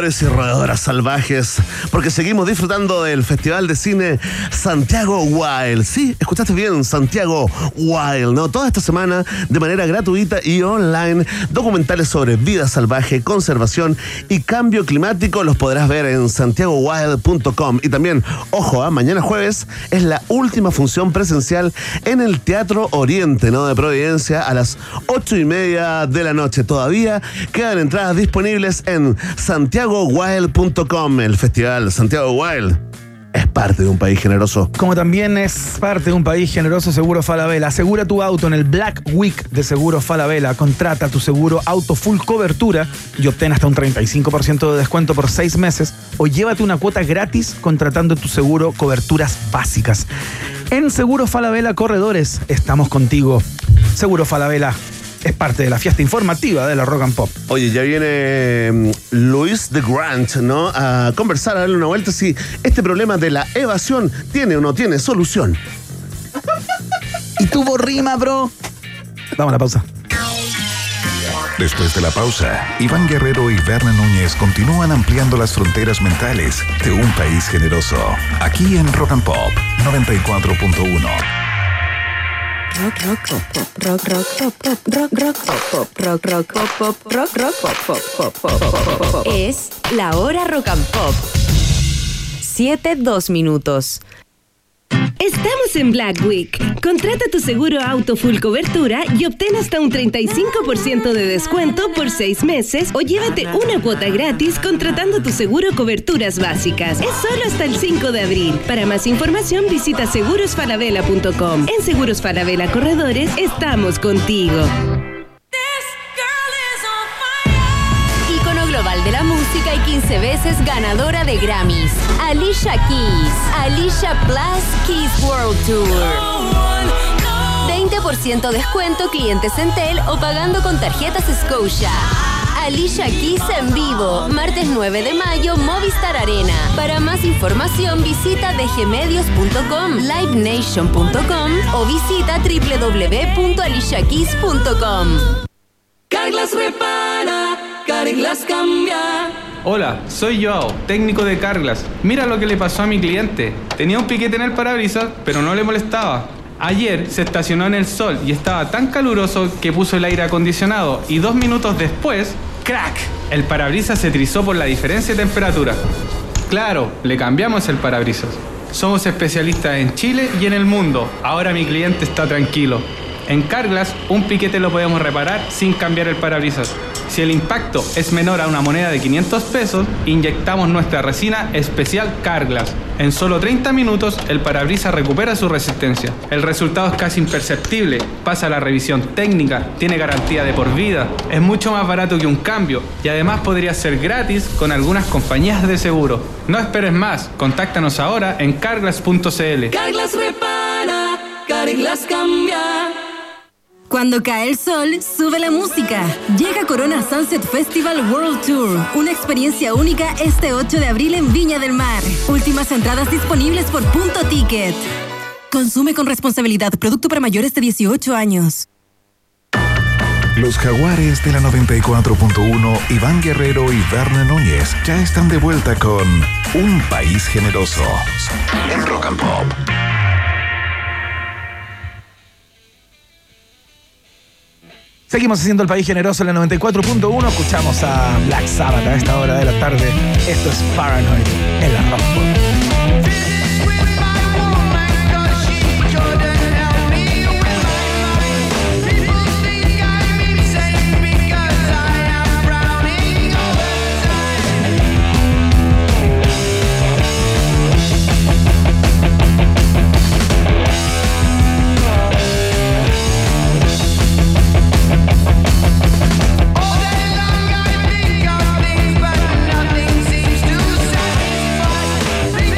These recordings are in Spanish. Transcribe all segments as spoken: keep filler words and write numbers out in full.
roedores y roedoras salvajes, porque seguimos disfrutando del Festival de Cine Santiago Wild. Sí, escuchaste bien, Santiago Wild, ¿no? Toda esta semana, de manera gratuita y online, documentales sobre vida salvaje, conservación y cambio climático los podrás ver en santiago wild punto com. Y también, ojo, ¿eh? Mañana jueves es la última función presencial en el Teatro Oriente, ¿no? De Providencia, a las ocho y media de la noche. Todavía quedan entradas disponibles en santiago wild punto com. El Festival Santiago Wild es parte de un país generoso. Como también es parte de un país generoso Seguro Falabella. Asegura tu auto en el Black Week de Seguro Falabella. Contrata tu seguro auto full cobertura y obtén hasta un treinta y cinco por ciento de descuento por seis meses o llévate una cuota gratis contratando tu seguro coberturas básicas. En Seguro Falabella Corredores estamos contigo. Seguro Falabella es parte de la fiesta informativa de la Rock and Pop. Oye, ya viene Luis de Grant, ¿no? A conversar, a darle una vuelta si este problema de la evasión tiene o no tiene solución. Y tuvo rima, bro. Vamos a la pausa. Después de la pausa, Iván Guerrero y Berna Núñez continúan ampliando las fronteras mentales de un país generoso. Aquí en Rock and Pop noventa y cuatro punto uno. Rock, rock, pop, pop, rock, rock, pop, pop, rock, rock, pop, pop, rock, rock, pop, pop, rock, rock, pop, pop, pop, pop, pop, pop. Es la hora Rock and Pop. Siete, dos minutos. Estamos en Black Week. Contrata tu seguro auto full cobertura y obtén hasta un treinta y cinco por ciento de descuento por seis meses o llévate una cuota gratis contratando tu seguro coberturas básicas. Es solo hasta el cinco de abril. Para más información visita seguros falabella punto com. En Seguros Falabella Corredores estamos contigo. Global de la música y quince veces ganadora de Grammys. Alicia Keys. Alicia Plus Keys World Tour. veinte por ciento descuento clientes Entel o pagando con tarjetas Scotia. Alicia Keys en vivo, martes nueve de mayo, Movistar Arena. Para más información visita d g medios punto com, live nation punto com o visita w w w punto alicia keys punto com. Carglass repara, Carglass cambia. Hola, soy Joao, técnico de Carglass. Mira lo que le pasó a mi cliente. Tenía un piquete en el parabrisas, pero no le molestaba. Ayer se estacionó en el sol y estaba tan caluroso que puso el aire acondicionado y dos minutos después, ¡crack! El parabrisas se trizó por la diferencia de temperatura. Claro, le cambiamos el parabrisas. Somos especialistas en Chile y en el mundo. Ahora mi cliente está tranquilo. En Carglass, un piquete lo podemos reparar sin cambiar el parabrisas. Si el impacto es menor a una moneda de quinientos pesos, inyectamos nuestra resina especial Carglass. En solo treinta minutos, el parabrisas recupera su resistencia. El resultado es casi imperceptible. Pasa la revisión técnica, tiene garantía de por vida, es mucho más barato que un cambio y además podría ser gratis con algunas compañías de seguro. No esperes más, contáctanos ahora en carglass punto c l. Carglass repara, Carglass cambia. Cuando cae el sol, sube la música. Llega Corona Sunset Festival World Tour, una experiencia única este ocho de abril en Viña del Mar. Últimas entradas disponibles por Punto Ticket. Consume con responsabilidad. Producto para mayores de dieciocho años. Los Jaguares de la noventa y cuatro punto uno, Iván Guerrero y Berna Núñez ya están de vuelta con Un País Generoso en Rock and Pop. Seguimos haciendo el país generoso en la noventa y cuatro punto uno. Escuchamos a Black Sabbath a esta hora de la tarde. Esto es Paranoid en la Rock Pop. All day long I've been thinking all these, but nothing seems to satisfy.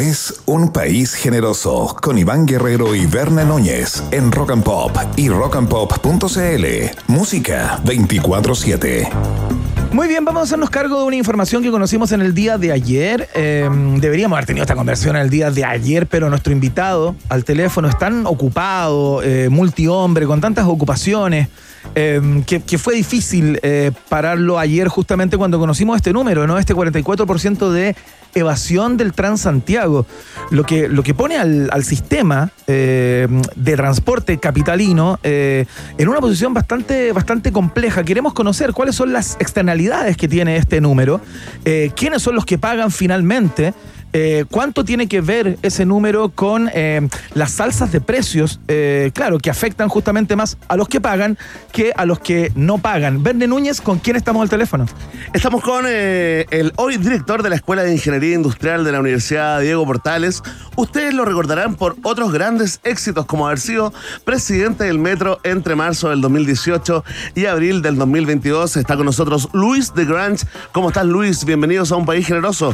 es Un País Generoso con Iván Guerrero y Verne Núñez en Rock and Pop y rock and pop punto c l. Música veinticuatro siete. Muy bien, vamos a hacernos cargo de una información que conocimos en el día de ayer. Eh, deberíamos haber tenido esta conversación en el día de ayer, pero nuestro invitado al teléfono es tan ocupado, eh, multihombre, con tantas ocupaciones, eh, que, que fue difícil eh, pararlo ayer justamente cuando conocimos este número, ¿no? Este cuarenta y cuatro por ciento de evasión del Transantiago, lo que, lo que pone al, al sistema eh, de transporte capitalino eh, en una posición bastante, bastante compleja. Queremos conocer cuáles son las externalidades que tiene este número, eh, quiénes son los que pagan finalmente, Eh, ¿cuánto tiene que ver ese número con eh, las alzas de precios? Eh, claro, que afectan justamente más a los que pagan que a los que no pagan. Verne Núñez, ¿con quién estamos al teléfono? Estamos con eh, el hoy director de la Escuela de Ingeniería Industrial de la Universidad Diego Portales. Ustedes lo recordarán por otros grandes éxitos, como haber sido presidente del Metro entre marzo del dos mil dieciocho y abril del dos mil veintidós. Está con nosotros Luis de Grange. ¿Cómo estás, Luis? Bienvenidos a Un País Generoso.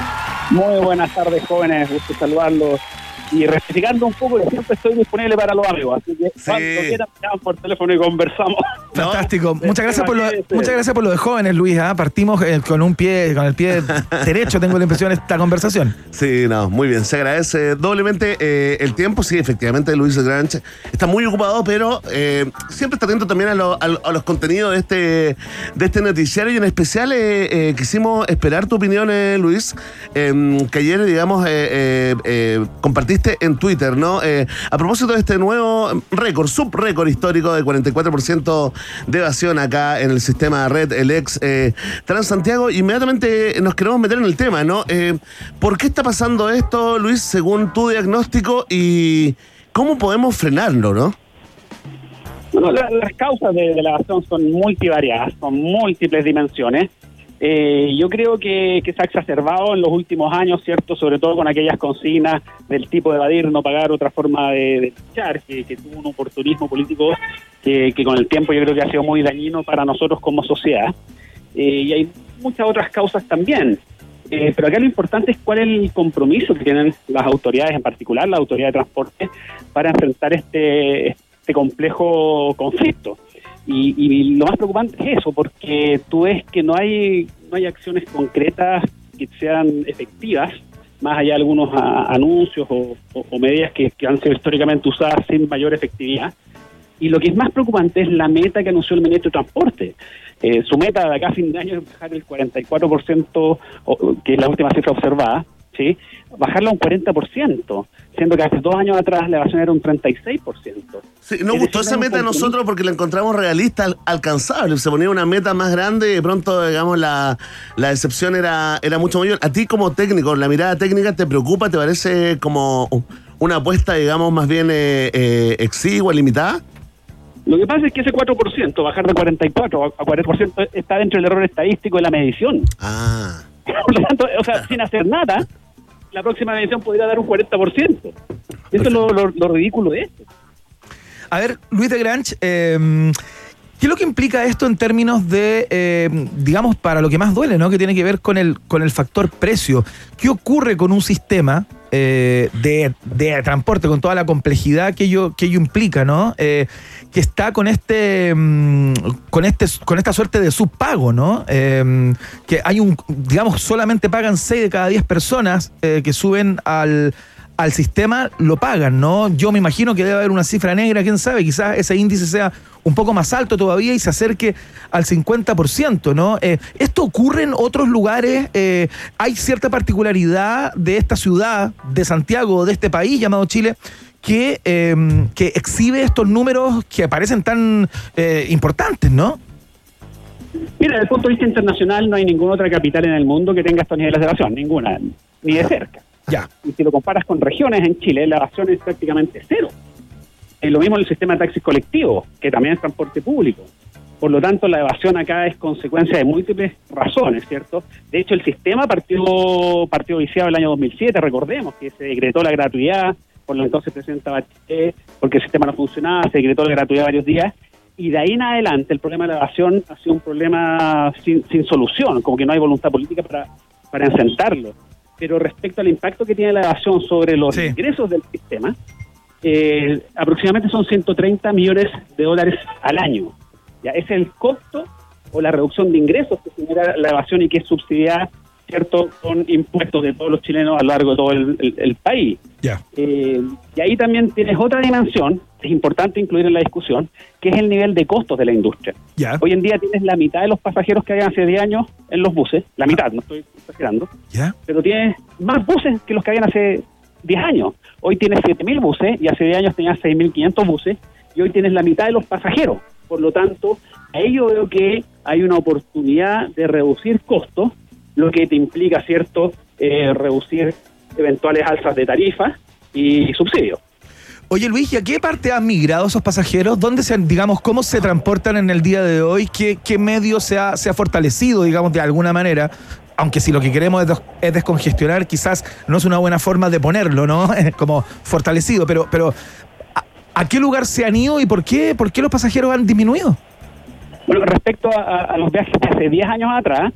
Muy buenas tardes, jóvenes, gusto saludarlos. Y rectificando un poco, que siempre estoy disponible para los amigos, así que sí, cuando quieran me llaman por teléfono y conversamos. Fantástico. ¿No? Muchas gracias por lo, muchas gracias por lo de jóvenes, Luis. ¿eh? Partimos eh, con un pie, con el pie derecho, tengo la impresión, esta conversación. Sí, no, muy bien. Se agradece doblemente eh, el tiempo. Sí, efectivamente, Luis de Grange está muy ocupado, pero eh, siempre está atento también a, lo, a, a los contenidos de este, de este noticiario, y en especial eh, eh, quisimos esperar tu opinión, eh, Luis, eh, que ayer, digamos, eh, eh, eh, compartiste en Twitter, ¿no? Eh, a propósito de este nuevo récord, subrécord histórico de cuarenta y cuatro por ciento de evasión acá en el sistema red, el ex eh, Transantiago, inmediatamente nos queremos meter en el tema, ¿no? Eh, ¿Por qué está pasando esto, Luis, según tu diagnóstico, y cómo podemos frenarlo, no? Bueno, la, las causas de, de la evasión son multivariadas, son múltiples dimensiones. Eh, yo creo que, que se ha exacerbado en los últimos años, ¿cierto? Sobre todo con aquellas consignas del tipo de evadir, no pagar, otra forma de, de luchar, que, que tuvo un oportunismo político que, que con el tiempo yo creo que ha sido muy dañino para nosotros como sociedad. Eh, y hay muchas otras causas también. Eh, pero acá lo importante es cuál es el compromiso que tienen las autoridades, en particular la autoridad de transporte, para enfrentar este, este complejo conflicto. Y, y lo más preocupante es eso, porque tú ves que no hay no hay acciones concretas que sean efectivas, más allá de algunos a, anuncios o, o, o medidas que, que han sido históricamente usadas sin mayor efectividad. Y lo que es más preocupante es la meta que anunció el ministro de Transporte. Eh, su meta de acá a fin de año es bajar el cuarenta y cuatro por ciento, o, que es la última cifra observada, ¿sí? Bajarla a un cuarenta por ciento, siendo que hace dos años atrás la evasión era un treinta y seis por ciento. Sí, nos es gustó esa meta a nosotros porque la encontramos realista, al, alcanzable. Se ponía una meta más grande y de pronto, digamos, la, la decepción era, era mucho mayor. A ti como técnico, la mirada técnica, ¿te preocupa? ¿Te parece como una apuesta, digamos, más bien eh, eh, exigua, limitada? Lo que pasa es que ese cuatro por ciento, bajar de cuarenta y cuatro a cuarenta por ciento, está dentro del error estadístico de la medición. Ah. Por lo tanto, o sea, sin hacer nada, la próxima medición podría dar un cuarenta por ciento. Esto es lo, lo, lo ridículo de esto. A ver, Luis de Grange, eh, ¿qué es lo que implica esto en términos de, eh, digamos, para lo que más duele, ¿no? Que tiene que ver con el, con el factor precio. ¿Qué ocurre con un sistema eh, de, de transporte, con toda la complejidad que ello, que ello implica, ¿no? Eh, que está con este, con este, con esta suerte de subpago, ¿no? Eh, que hay un, digamos, solamente pagan seis de cada diez personas eh, que suben al al sistema, lo pagan, ¿no? Yo me imagino que debe haber una cifra negra, quién sabe, quizás ese índice sea un poco más alto todavía y se acerque al cincuenta por ciento, ¿no? Eh, ¿Esto ocurre en otros lugares? Eh, ¿Hay cierta particularidad de esta ciudad, de Santiago, de este país llamado Chile, que, eh, que exhibe estos números que parecen tan eh, importantes, ¿no? Mira, desde el punto de vista internacional no hay ninguna otra capital en el mundo que tenga estos niveles de evasión, ninguna, ni de cerca. Ya. Y si lo comparas con regiones en Chile, la evasión es prácticamente cero. Es lo mismo en el sistema de taxis colectivos, que también es transporte público. Por lo tanto, la evasión acá es consecuencia de múltiples razones, ¿cierto? De hecho, el sistema partió, partió viciado el año dos mil siete, recordemos que se decretó la gratuidad por lo entonces presidenta Bachelet, porque el sistema no funcionaba, se decretó la gratuidad varios días, y de ahí en adelante el problema de la evasión ha sido un problema sin, sin solución, como que no hay voluntad política para, para enfrentarlo. pero respecto al impacto que tiene la evasión sobre los sí. ingresos del sistema, eh, aproximadamente son ciento treinta millones de dólares al año. Ya, es el costo o la reducción de ingresos que genera la evasión y que es subsidiada, ¿cierto?, con impuestos de todos los chilenos a lo largo de todo el, el, el país. Yeah. Eh, y ahí también tienes otra dimensión, que es importante incluir en la discusión, que es el nivel de costos de la industria. Yeah. Hoy en día tienes la mitad de los pasajeros que habían hace diez años en los buses, la mitad, no estoy exagerando, yeah. pero tienes más buses que los que habían hace diez años. Hoy tienes siete mil buses y hace diez años tenías seis mil quinientos buses y hoy tienes la mitad de los pasajeros. Por lo tanto, ahí yo veo que hay una oportunidad de reducir costos, lo que te implica, ¿cierto?, eh, reducir eventuales alzas de tarifas y subsidios. Oye, Luis, ¿y a qué parte han migrado esos pasajeros? ¿Dónde se, digamos, cómo se transportan en el día de hoy? ¿Qué, qué medio se ha, se ha fortalecido, digamos, de alguna manera? Aunque si lo que queremos es, des, es descongestionar, quizás no es una buena forma de ponerlo, ¿no? Como fortalecido, pero, pero ¿a, ¿a qué lugar se han ido y por qué, por qué los pasajeros han disminuido? Bueno, respecto a, a los viajes de hace diez años atrás,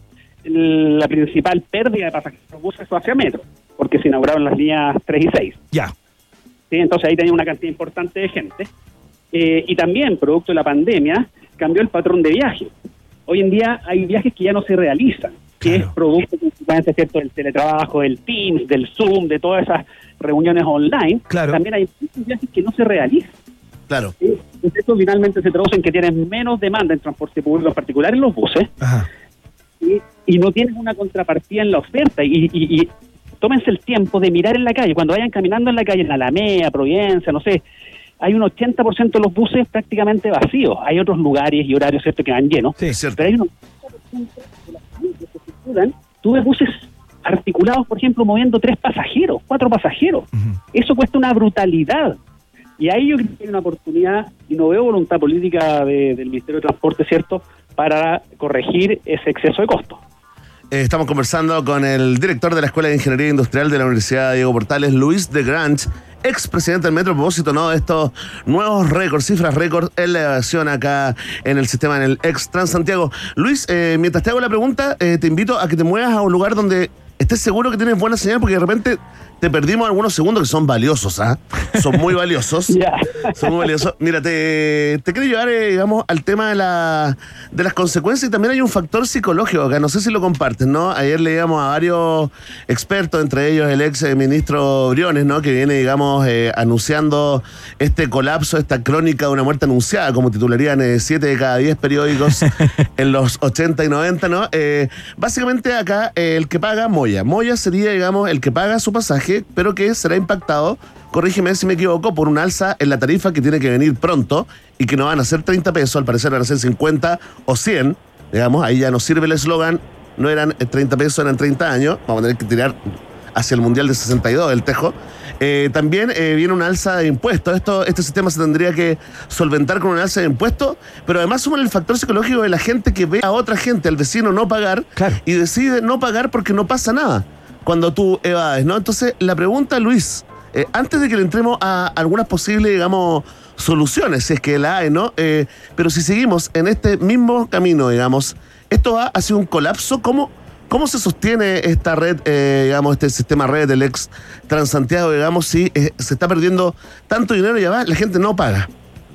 la principal pérdida de pasajeros buses fue hacia metro, porque se inauguraron las líneas tres y seis. Ya. Sí, entonces ahí tenía una cantidad importante de gente. Eh, y también, producto de la pandemia, cambió el patrón de viaje. Hoy en día hay viajes que ya no se realizan, que claro. es producto principalmente, ¿cierto?, del teletrabajo, del Teams, del Zoom, de todas esas reuniones online. Claro. También hay muchos viajes que no se realizan. Claro. ¿Sí? Entonces esto finalmente se traduce en que tienes menos demanda en transporte público, en particular en los buses. Ajá. Y, y no tienes una contrapartida en la oferta y, y, y tómense el tiempo de mirar en la calle, cuando vayan caminando en la calle, en Alameda, Providencia, no sé, hay un ochenta por ciento de los buses prácticamente vacíos, hay otros lugares y horarios, ¿cierto?, que van llenos, sí, cierto. Pero hay un ochenta por ciento de las familias que circulan, tú ves buses articulados, por ejemplo, moviendo tres pasajeros, cuatro pasajeros, uh-huh. Eso cuesta una brutalidad. Y ahí yo creo que hay una oportunidad, y no veo voluntad política de, del Ministerio de Transporte, ¿cierto?, para corregir ese exceso de costo. Eh, estamos conversando con el director de la Escuela de Ingeniería Industrial de la Universidad Diego Portales, Luis de Grange, expresidente del Metro, a propósito, ¿no?, de estos nuevos récords, cifras récords en la evasión acá en el sistema, en el ex Transantiago. Luis, eh, mientras te hago la pregunta, eh, te invito a que te muevas a un lugar donde estés seguro que tienes buena señal, porque de repente te perdimos algunos segundos que son valiosos, ¿ah? ¿eh? Son muy valiosos. Yeah. Son muy valiosos. Mira, te, te quiero llevar, eh, digamos, al tema de, la, de las consecuencias, y también hay un factor psicológico acá, no sé si lo comparten, ¿no? Ayer leíamos a varios expertos, entre ellos el ex ministro Briones, ¿no?, que viene, digamos, eh, anunciando este colapso, esta crónica de una muerte anunciada, como titularían eh, siete de cada diez periódicos en los ochenta y noventa, ¿no? Eh, básicamente acá, eh, el que paga, Moya. Moya sería, digamos, el que paga su pasaje, pero que será impactado, corrígeme si me equivoco, por un alza en la tarifa que tiene que venir pronto y que no van a ser treinta pesos, al parecer van a ser cincuenta o cien, digamos, ahí ya no sirve el eslogan, no eran treinta pesos, eran treinta años, vamos a tener que tirar hacia el Mundial de sesenta y dos, el Tejo. Eh, también eh, viene una alza de impuestos, esto, este sistema se tendría que solventar con una alza de impuestos, pero además suma el factor psicológico de la gente que ve a otra gente, al vecino, no pagar, claro, y decide no pagar porque no pasa nada cuando tú evades, ¿no? Entonces, la pregunta, Luis, eh, antes de que le entremos a algunas posibles, digamos, soluciones, si es que la hay, ¿no? Eh, pero si seguimos en este mismo camino, digamos, esto va hacia un colapso. ¿Cómo, cómo se sostiene esta red, eh, digamos, este sistema red del ex Transantiago, digamos, si eh, se está perdiendo tanto dinero y además la gente no paga?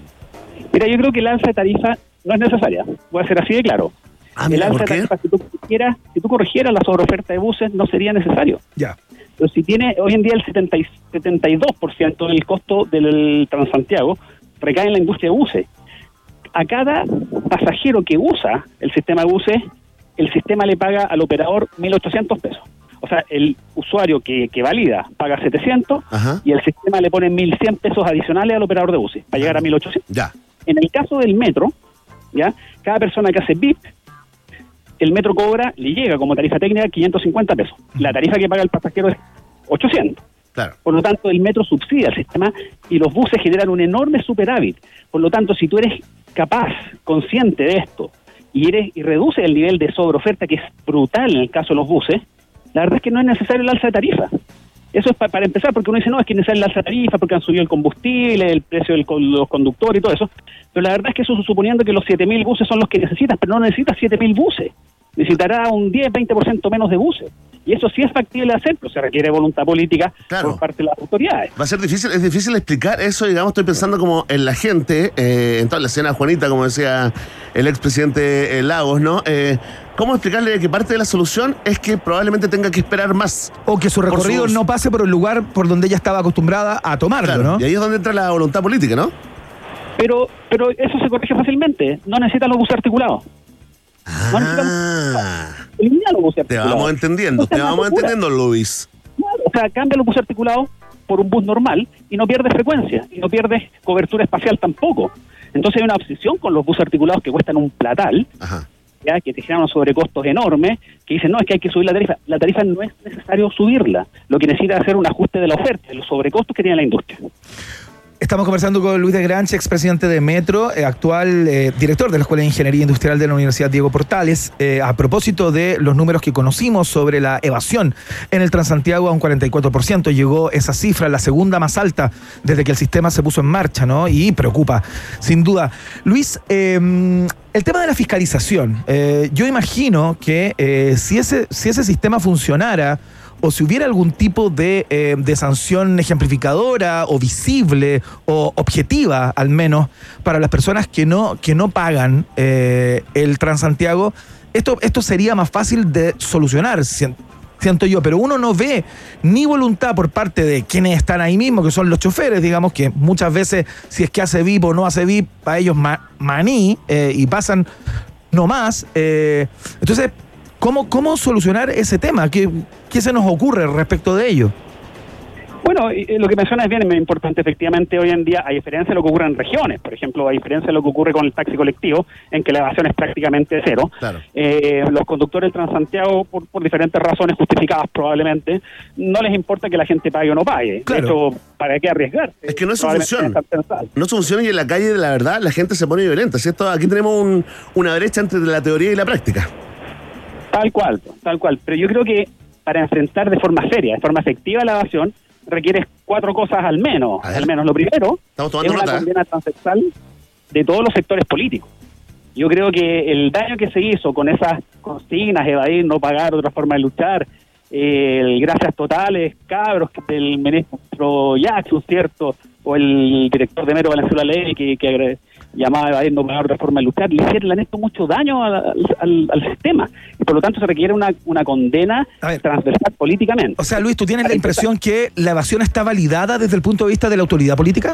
Mira, yo creo que el alza de tarifa no es necesaria, voy a ser así de claro. Ah, mira, el alza ¿por qué? de tarifa, si tú corrigieras, si tú corrigieras la sobreoferta de buses, no sería necesario. Ya. Pero si tiene hoy en día el setenta y, setenta y dos por ciento del costo del Transantiago recae en la industria de buses. A cada pasajero que usa el sistema de buses, el sistema le paga al operador mil ochocientos pesos. O sea, el usuario que, que valida paga setecientos. Ajá. Y el sistema le pone mil cien pesos adicionales al operador de buses para llegar a mil ochocientos. Ya. En el caso del metro, ya, cada persona que hace V I P, el metro cobra, le llega como tarifa técnica quinientos cincuenta pesos. La tarifa que paga el pasajero es ochocientos. Claro. Por lo tanto, el metro subsidia el sistema y los buses generan un enorme superávit. Por lo tanto, si tú eres capaz, consciente de esto, y eres y reduces el nivel de sobreoferta, que es brutal en el caso de los buses, la verdad es que no es necesario el alza de tarifa. Eso es pa- para empezar, porque uno dice, no, es que es necesario el alza de tarifa, porque han subido el combustible, el precio de los conductores y todo eso. Pero la verdad es que eso suponiendo que los siete mil buses son los que necesitas, pero no necesitas siete mil buses. Necesitará un diez, veinte por ciento menos de buses. Y eso sí es factible hacer, pero se requiere voluntad política claro. por parte de las autoridades. Va a ser difícil, es difícil explicar eso, digamos, estoy pensando como en la gente, eh, en toda la escena Juanita, como decía el expresidente eh, Lagos, ¿no? Eh, ¿Cómo explicarle que parte de la solución es que probablemente tenga que esperar más? O que su recorrido sus... no pase por el lugar por donde ella estaba acostumbrada a tomarlo, claro, ¿no? Y ahí es donde entra la voluntad política, ¿no? Pero, pero eso se corrige fácilmente, no necesitan los buses articulados. No Ah, elimina los buses te articulados. vamos entendiendo, Entonces, te vamos locura. entendiendo, Luis. Claro, o sea, cambia los buses articulados por un bus normal y no pierdes frecuencia, y no pierdes cobertura espacial tampoco. Entonces hay una obsesión con los buses articulados que cuestan un platal, Ajá. ya que te generan unos sobrecostos enormes, que dicen, no, es que hay que subir la tarifa. La tarifa no es necesario subirla. Lo que necesita es hacer un ajuste de la oferta, de los sobrecostos que tiene la industria. Estamos conversando con Luis de Granche, expresidente de Metro, eh, actual eh, director de la Escuela de Ingeniería Industrial de la Universidad Diego Portales, eh, a propósito de los números que conocimos sobre la evasión en el Transantiago a un cuarenta y cuatro por ciento. Llegó esa cifra, la segunda más alta desde que el sistema se puso en marcha, ¿no? Y preocupa, sin duda. Luis, eh, el tema de la fiscalización. Eh, yo imagino que eh, si, ese, si ese sistema funcionara, o si hubiera algún tipo de, eh, de sanción ejemplificadora o visible o objetiva, al menos, para las personas que no, que no pagan eh, el Transantiago, esto, esto sería más fácil de solucionar, siento yo. Pero uno no ve ni voluntad por parte de quienes están ahí mismo, que son los choferes, digamos, que muchas veces, si es que hace V I P o no hace V I P, para ellos ma- maní eh, y pasan no más. Eh, entonces, ¿Cómo, ¿Cómo solucionar ese tema? ¿Qué, ¿Qué se nos ocurre respecto de ello? Bueno, lo que mencionas es bien es muy importante. Efectivamente, hoy en día, a diferencia de lo que ocurre en regiones, por ejemplo, a diferencia de lo que ocurre con el taxi colectivo, en que la evasión es prácticamente cero, Claro. eh, los conductores del Transantiago, por, por diferentes razones justificadas probablemente, no les importa que la gente pague o no pague. Claro. De hecho, ¿para qué arriesgar? Es que no es su Probablemente función. es pensado. No es su función y en la calle, la verdad, la gente se pone violenta, ¿cierto? Aquí tenemos un, una brecha entre la teoría y la práctica. Tal cual, tal cual. Pero yo creo que para enfrentar de forma seria, de forma efectiva la evasión, requieres cuatro cosas al menos. Al menos lo primero Estamos es tomando una nota, ¿eh? condena transversal de todos los sectores políticos. Yo creo que el daño que se hizo con esas consignas, evadir, no pagar, otra forma de luchar, eh, el gracias totales, cabros del ministro Jackson, ¿cierto? O el director de Metro Valenzuela Ley, que, que agre- llamaba a evadir, no pagar, otra forma de luchar, le hicieron, le han hecho mucho daño al, al, al sistema. Y por lo tanto se requiere una, una condena transversal políticamente. O sea, Luis, ¿tú tienes la impresión que la evasión está validada desde el punto de vista de la autoridad política?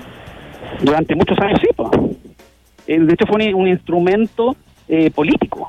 Durante muchos años sí, pues. Eh, de hecho fue un, un instrumento eh, político.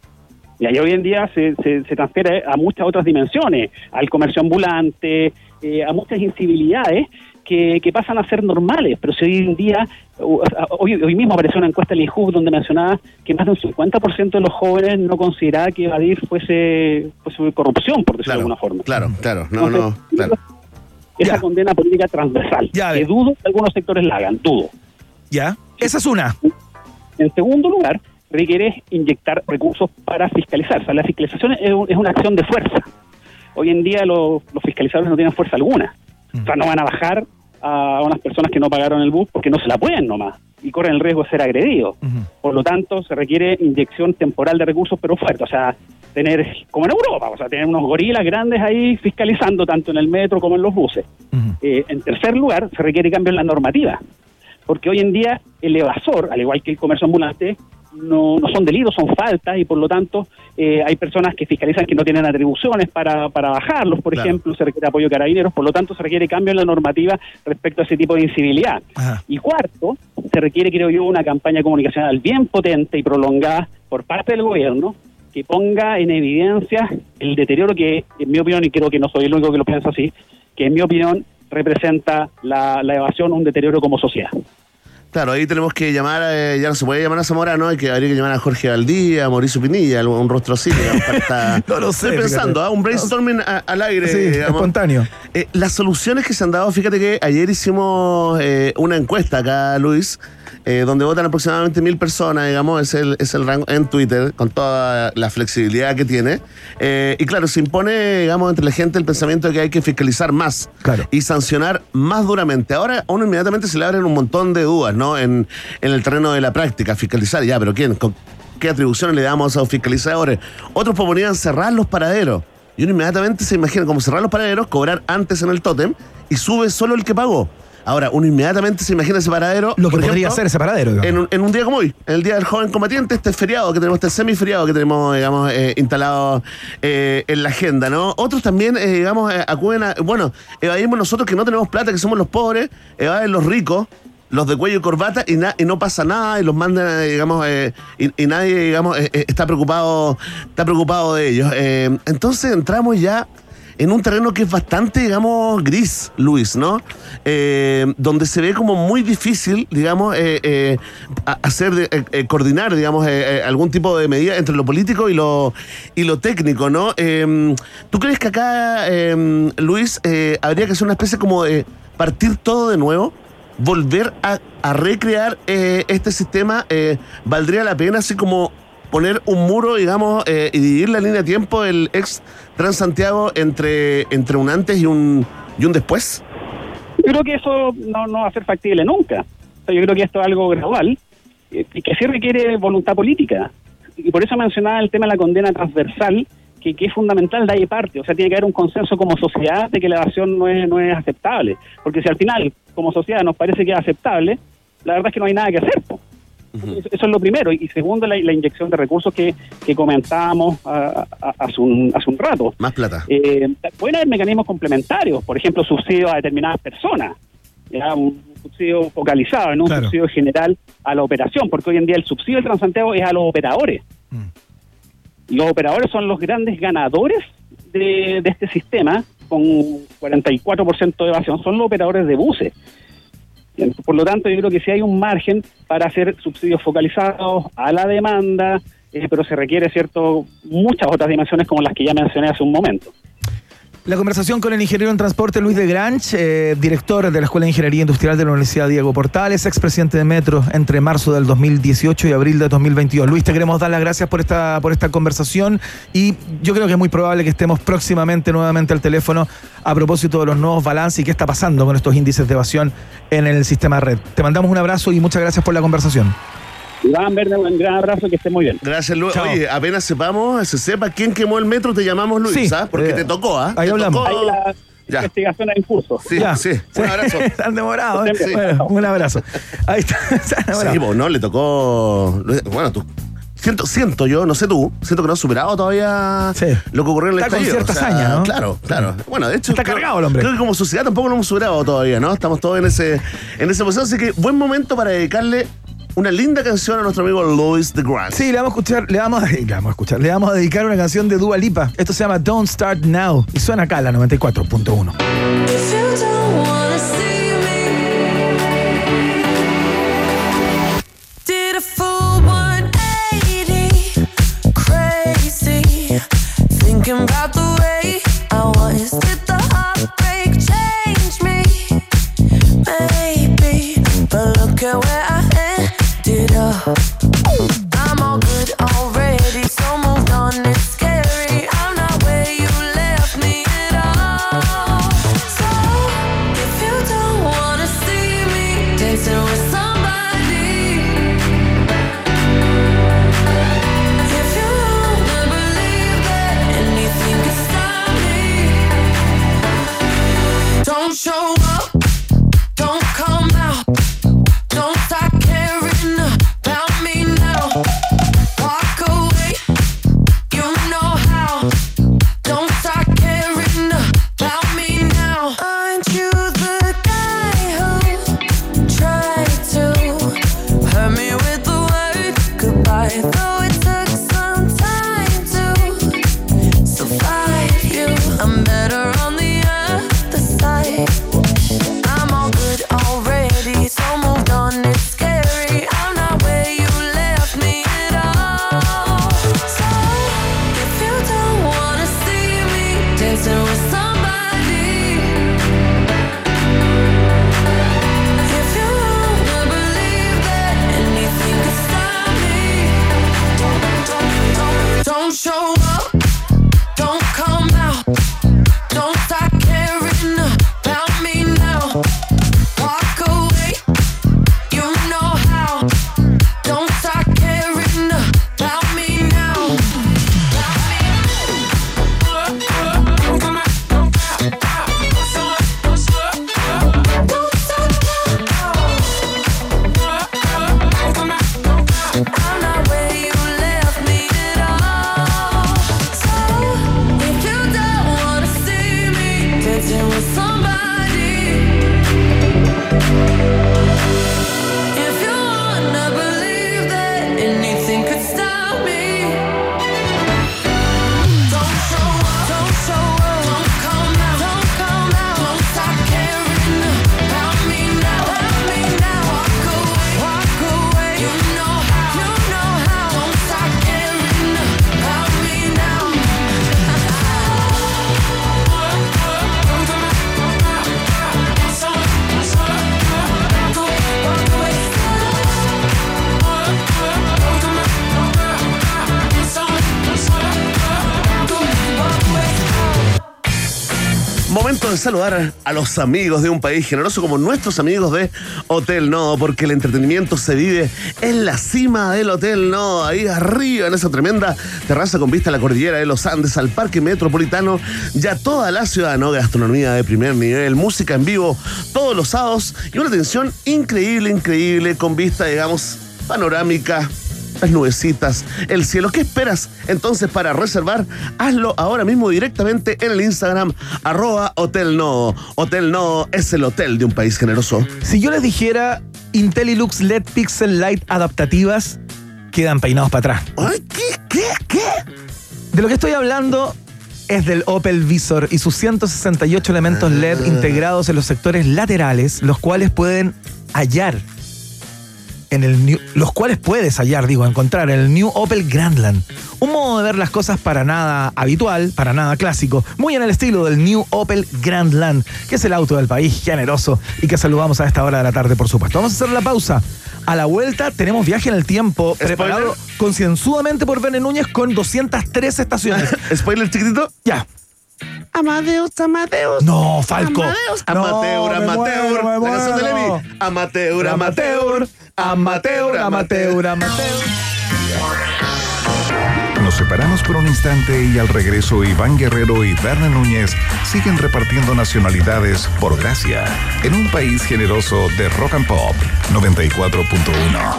Y ahí hoy en día se, se, se transfiere a muchas otras dimensiones, al comercio ambulante, eh, a muchas incivilidades que, que pasan a ser normales. Pero si hoy en día, hoy, hoy mismo apareció una encuesta del I N J U donde mencionaba que más de un cincuenta por ciento de los jóvenes no consideraba que evadir fuese, fuese corrupción, por decirlo Claro, de alguna forma. claro, claro. No, no, Entonces, claro. Esa Ya. condena política transversal, Ya, que ve. dudo que algunos sectores la hagan, dudo. ¿Ya? Esa es una. En segundo lugar, requiere inyectar recursos para fiscalizar. O sea, la fiscalización es, un- es una acción de fuerza. Hoy en día los, los fiscalizadores no tienen fuerza alguna. O sea, no van a bajar a unas personas que no pagaron el bus porque no se la pueden nomás y corren el riesgo de ser agredidos. Ujú. Por lo tanto, se requiere inyección temporal de recursos, pero fuerte. O sea, tener, como en Europa, o sea, tener unos gorilas grandes ahí fiscalizando tanto en el metro como en los buses. Ujú. Eh, en tercer lugar, se requiere cambio en la normativa, porque hoy en día el evasor, al igual que el comercio ambulante, no, no son delitos, son faltas, y por lo tanto eh, hay personas que fiscalizan que no tienen atribuciones para, para bajarlos, por Claro. ejemplo, se requiere apoyo de carabineros, por lo tanto se requiere cambio en la normativa respecto a ese tipo de incivilidad. Ajá. Y cuarto, se requiere, creo yo, una campaña comunicacional bien potente y prolongada por parte del gobierno, que ponga en evidencia el deterioro que, en mi opinión, y creo que no soy el único que lo piensa así, que en mi opinión representa la, la evasión un deterioro como sociedad. Claro, ahí tenemos que llamar, eh, ya no se puede llamar a Zamorano, hay que, habría que llamar a Jorge Valdía, a Mauricio Pinilla, algún- un rostro así. digamos, para estar- No lo sé, Estoy pensando, fíjate. ¿ah? Un brainstorming a- al aire. Sí, digamos. espontáneo. Eh, las soluciones que se han dado, fíjate que ayer hicimos eh, una encuesta acá, Luis, eh, donde votan aproximadamente mil personas, digamos, es el, es el rango en Twitter, con toda la flexibilidad que tiene. Eh, y claro, se impone, digamos, entre la gente el pensamiento de que hay que fiscalizar más Claro. y sancionar más duramente. Ahora, a uno inmediatamente se le abren un montón de dudas, ¿no? En, en el terreno de la práctica, fiscalizar, ya, pero ¿quién? ¿Con qué atribuciones le damos a los fiscalizadores? Otros proponían cerrar los paraderos. y uno inmediatamente se imagina como cerrar los paraderos, cobrar antes en el tótem y sube solo el que pagó. Ahora, uno inmediatamente se imagina ese paradero. Lo que por podría ejemplo, ser ese paradero. En un, en un día como hoy, en el Día del Joven Combatiente, este feriado que tenemos, este semiferiado que tenemos, digamos, eh, instalado eh, en la agenda, ¿no? Otros también, eh, digamos, eh, acuden a. Bueno, evadimos nosotros que no tenemos plata, que somos los pobres, evaden los ricos, los de cuello y corbata, y, na, y no pasa nada, y los mandan, digamos, eh, y, y nadie, digamos, eh, está preocupado, está preocupado de ellos. Eh, entonces entramos ya en un terreno que es bastante, digamos, gris, Luis, ¿no? Eh, donde se ve como muy difícil, digamos, eh, eh, hacer, eh, eh, coordinar, digamos, eh, eh, algún tipo de medida entre lo político y lo y lo técnico, ¿no? Eh, ¿Tú crees que acá, eh, Luis, eh, habría que hacer una especie como de partir todo de nuevo? Volver a, a recrear eh, este sistema, eh, ¿valdría la pena así como poner un muro, digamos, eh, y dividir la línea de tiempo del ex Transantiago entre, entre un antes y un, y un después? Yo creo que eso no, no va a ser factible nunca. O sea, yo creo que esto es algo gradual eh, y que sí requiere voluntad política. Y por eso mencionaba el tema de la condena transversal, que, que es fundamental de ahí parte. O sea, tiene que haber un consenso como sociedad de que la evasión no es, no es aceptable. Porque si al final, como sociedad, nos parece que es aceptable, la verdad es que no hay nada que hacer, po. Eso es lo primero. Y segundo, la, la inyección de recursos que, que comentábamos a, a, hace, un, hace un rato. Más plata. Eh, pueden haber mecanismos complementarios, por ejemplo, subsidios a determinadas personas, ya un subsidio focalizado, no un claro. subsidio general a la operación, porque hoy en día el subsidio del Transantiago es a los operadores. Mm. Los operadores son los grandes ganadores de, de este sistema, con cuarenta y cuatro por ciento de evasión, son los operadores de buses. Por lo tanto, yo creo que sí hay un margen para hacer subsidios focalizados a la demanda, eh, pero se requiere, cierto, muchas otras dimensiones como las que ya mencioné hace un momento. La conversación con el ingeniero en transporte Luis de Grange, eh, director de la Escuela de Ingeniería Industrial de la Universidad Diego Portales, expresidente de Metro entre marzo del dos mil dieciocho y abril de dos mil veintidós. Luis, te queremos dar las gracias por esta, por esta conversación y yo creo que es muy probable que estemos próximamente nuevamente al teléfono a propósito de los nuevos balances y qué está pasando con estos índices de evasión en el sistema red. Te mandamos un abrazo y muchas gracias por la conversación. Iván Verde, un gran abrazo, que esté muy bien. Gracias, Luis. Chao. Oye, apenas sepamos, se sepa quién quemó el metro, te llamamos, Luis, sí, ¿sabes? Porque eh, te tocó, ¿ah? ¿eh? Ahí te hablamos. Tocó... Ahí la ya. investigación en curso. Sí, ya. sí. Un abrazo. Están demorados, ¿eh? Sí. Bueno, un abrazo. Ahí está. Sí, pues, no, le tocó... Bueno, tú... Siento, siento yo, no sé tú, siento que no has superado todavía sí. lo que ocurrió en el está estallido. Con cierta hazaña, ¿no? Claro, claro. Bueno, de hecho... Está creo, cargado el hombre. Creo que como sociedad tampoco lo hemos superado todavía, ¿no? Estamos todos en ese en ese proceso, así que buen momento para dedicarle una linda canción a nuestro amigo Luis de Grange. Sí, le vamos a escuchar, le vamos a, le vamos a escuchar, le vamos a dedicar una canción de Dua Lipa. Esto se llama Don't Start Now y suena acá a la noventa y cuatro punto uno. Thinking about the way I was, did the heartbreak change me? Maybe, but look at where I ended up. I'm all good already, so moved on, it's scary. I'm not where you left me at all. So, if you don't wanna see me dancing with somebody, if you wanna believe that anything Momento de saludar a los amigos de un país generoso como nuestros amigos de Hotel Nodo, porque el entretenimiento se vive en la cima del Hotel Nodo, ahí arriba en esa tremenda terraza con vista a la cordillera de los Andes, al Parque Metropolitano, ya toda la ciudad, ¿no? Gastronomía de primer nivel, música en vivo todos los sábados y una atención increíble, increíble, con vista, digamos, panorámica, las nubecitas, el cielo. ¿Qué esperas entonces para reservar? Hazlo ahora mismo directamente en el Instagram, arroba Hotel Nodo. Hotel Nodo es el hotel de un país generoso. Si yo les dijera IntelliLux L E D Pixel Light adaptativas, quedan peinados para atrás. Ay, ¿qué? ¿Qué? ¿Qué? De lo que estoy hablando es del Opel Visor y sus ciento sesenta y ocho elementos L E D integrados en los sectores laterales, los cuales pueden hallar en el new, los cuales puedes hallar, digo, encontrar en el New Opel Grandland. Un modo de ver las cosas para nada habitual, para nada clásico, muy en el estilo del New Opel Grandland, que es el auto del país generoso y que saludamos a esta hora de la tarde, por supuesto. Vamos a hacer la pausa. A la vuelta tenemos viaje en el tiempo ¿Spoiler? Preparado concienzudamente por Verne Núñez con doscientas tres estaciones. ¿Spoiler chiquitito? Ya. Amadeus, Amadeus. No, Falco. Amadeus. No, Amateur, me Amateur. muero, me La canción de muero. Levi. Amateur, Amateur. Amateur, amateur, amateur. Nos separamos por un instante y al regreso Iván Guerrero y Verne Núñez siguen repartiendo nacionalidades por gracia en un país generoso de Rock and Pop noventa y cuatro punto uno.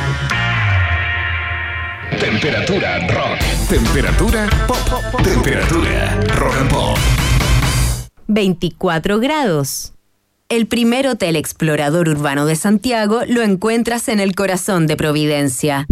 Temperatura rock. Temperatura pop. Temperatura rock and pop. veinticuatro grados. El primer hotel explorador urbano de Santiago lo encuentras en el corazón de Providencia.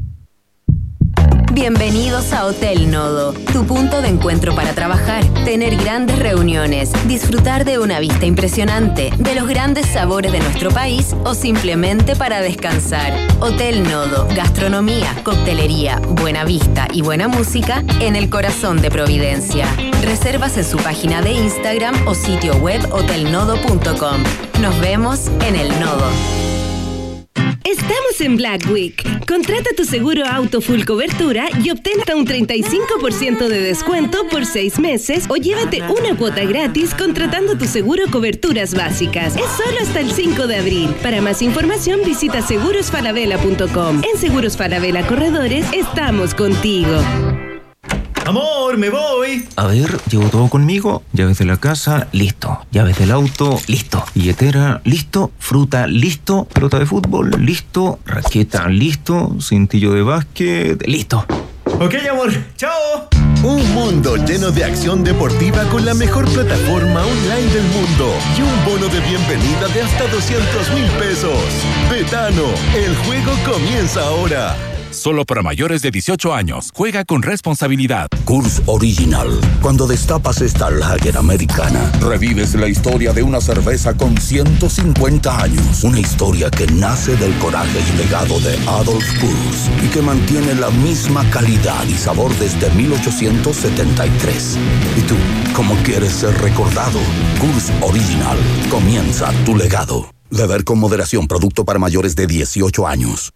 Bienvenidos a Hotel Nodo, tu punto de encuentro para trabajar, tener grandes reuniones, disfrutar de una vista impresionante, de los grandes sabores de nuestro país o simplemente para descansar. Hotel Nodo, gastronomía, coctelería, buena vista y buena música en el corazón de Providencia. Reservas en su página de Instagram o sitio web hotel nodo punto com. Nos vemos en el Nodo. Estamos en Black Week. Contrata tu seguro auto full cobertura y obtén hasta un treinta y cinco por ciento de descuento por seis meses o llévate una cuota gratis contratando tu seguro coberturas básicas. Es solo hasta el cinco de abril. Para más información visita seguros falabella punto com. En Seguros Falabella Corredores estamos contigo. Amor, me voy. A ver, llevo todo conmigo. Llaves de la casa, listo. Llaves del auto, listo. Billetera, listo. Fruta, listo. Pelota de fútbol, listo. Raqueta, listo. Cintillo de básquet, listo. Ok, amor. Chao. Un mundo lleno de acción deportiva con la mejor plataforma online del mundo y un bono de bienvenida de hasta doscientos mil pesos. Betano, el juego comienza ahora. Solo para mayores de dieciocho años. Juega con responsabilidad. Coors Original. Cuando destapas esta lager americana, revives la historia de una cerveza con ciento cincuenta años. Una historia que nace del coraje y legado de Adolf Coors y que mantiene la misma calidad y sabor desde mil ochocientos setenta y tres. ¿Y tú, cómo quieres ser recordado? Coors Original. Comienza tu legado. Beber con moderación. Producto para mayores de dieciocho años.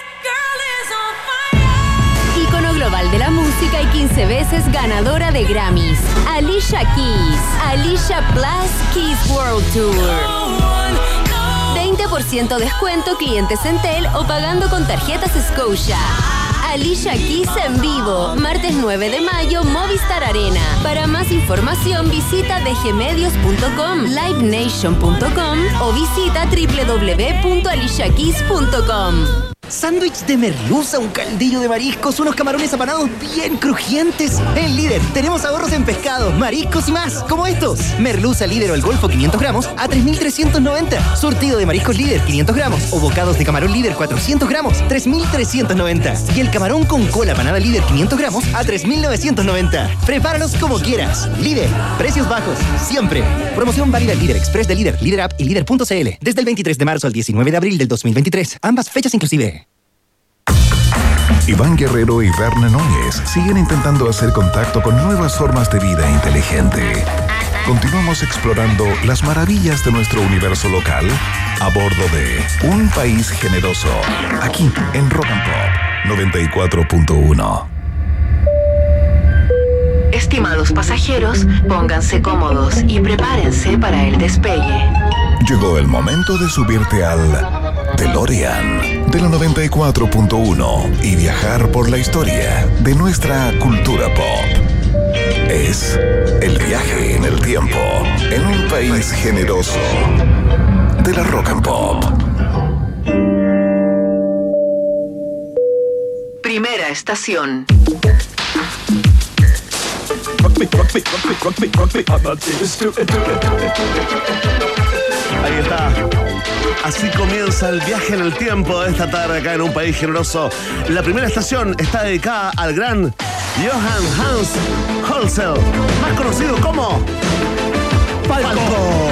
Global de la música y quince veces ganadora de Grammys. Alicia Keys. Alicia Plus Keys World Tour. veinte por ciento descuento clientes Entel o pagando con tarjetas Scotia. Alicia Keys en vivo, martes nueve de mayo, Movistar Arena. Para más información visita d g medios punto com, live nation punto com o visita w w w punto alicia keys punto com. Sándwich de merluza, un caldillo de mariscos, unos camarones apanados bien crujientes. En Líder tenemos ahorros en pescado, mariscos y más, como estos. Merluza Líder o el Golfo quinientos gramos a tres mil trescientos noventa. Surtido de mariscos Líder quinientos gramos o bocados de camarón Líder cuatrocientos gramos, tres mil trescientos noventa. Y el camarón con cola panada Líder quinientos gramos a tres mil novecientos noventa. Prepáralos como quieras. Líder, precios bajos, siempre. Promoción válida en Líder Express de Líder, Líder App y Líder punto c l. Desde el veintitrés de marzo al diecinueve de abril del dos mil veintitrés. Ambas fechas inclusive. Iván Guerrero y Verne Núñez siguen intentando hacer contacto con nuevas formas de vida inteligente. Continuamos explorando las maravillas de nuestro universo local a bordo de Un País Generoso, aquí en Rock and Pop noventa y cuatro punto uno. Estimados Estimados pasajeros, pónganse cómodos y prepárense para el despegue. Llegó el momento de subirte al DeLorean de la noventa y cuatro punto uno y viajar por la historia de nuestra cultura pop. Es el viaje en el tiempo en un país generoso de la rock and pop. Primera estación. Ahí está. Así comienza el viaje en el tiempo de esta tarde acá en un país generoso. La primera estación está dedicada al gran Johann Hans Holzel, más conocido como Falco. Falco.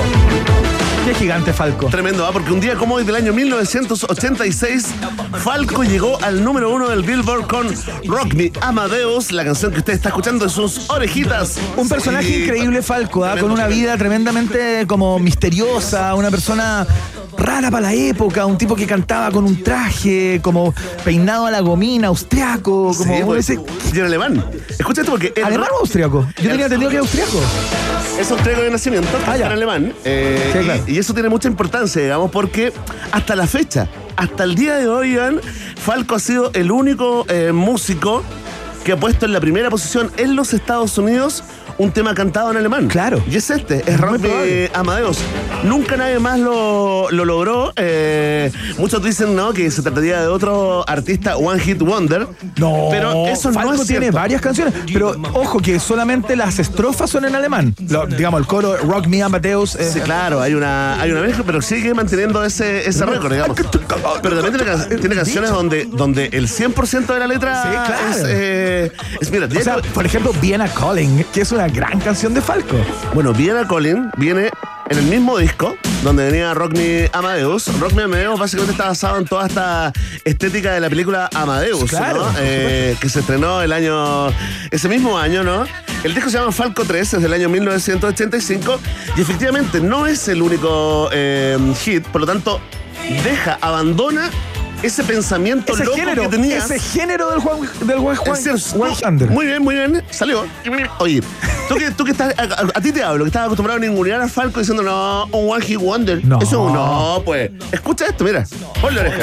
Qué gigante Falco. Tremendo, ¿ah? Porque un día como hoy del año mil novecientos ochenta y seis, Falco llegó al número uno del Billboard con Rock Me Amadeus, la canción que usted está escuchando en sus orejitas. Un personaje Sí. increíble, Falco, ¿ah? Con una vida tremendamente como misteriosa, una persona rara para la época, un tipo que cantaba con un traje, como peinado a la gomina, austriaco, como Sí, pues, ese... y en alemán. Escucha esto porque... el ¿Alemán rock- o austriaco? Yo tenía entendido que era austriaco. Es austriaco de nacimiento, Ah, ya. en alemán. eh, Sí, claro. y, y eso tiene mucha importancia, digamos, porque hasta la fecha, hasta el día de hoy, Iván, Falco ha sido el único eh, músico que ha puesto en la primera posición en los Estados Unidos un tema cantado en alemán. Claro. Y es este, es Es Rock muy Me probable. Amadeus. Nunca nadie más lo, lo logró. eh, muchos dicen, ¿no?, que se trataría de otro artista One Hit Wonder. No, pero eso Falco no es tiene cierto. varias canciones, pero ojo que solamente las estrofas son en alemán. Lo- digamos, el coro Rock Me Amadeus. eh, Sí, claro, hay una, hay una mezcla, pero sigue manteniendo ese, ese récord, digamos. Pero también tiene, can- tiene canciones donde, donde el cien por ciento de la letra Sí, claro. es, eh, es... Mira, O sea, por ejemplo, Vienna Calling, que es una gran canción de Falco. bueno, Vienna Calling viene en el mismo disco donde venía Rock Me Amadeus. Rock Me Amadeus básicamente está basado en toda esta estética de la película Amadeus, Claro, ¿no? por Eh, que se estrenó el año, ese mismo año, ¿no? El disco se llama Falco tres, es del año mil novecientos ochenta y cinco y efectivamente no es el único eh, hit, por lo tanto deja, abandona ese pensamiento Ese loco género, que tenías. ese género del Juan, del Juan, Juan, Es cierto. Juan Sander. Muy bien, muy bien. Salió. Oye, tú que, tú que estás, a, a- a ti te hablo, que estás acostumbrado a ningunear a Falco diciendo, no, un One Hit Wonder. No. Eso no, pues. Escucha esto, mira. Ponle oreja.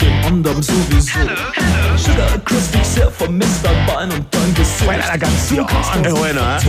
Buena la canción. Es bueno, ¿ah?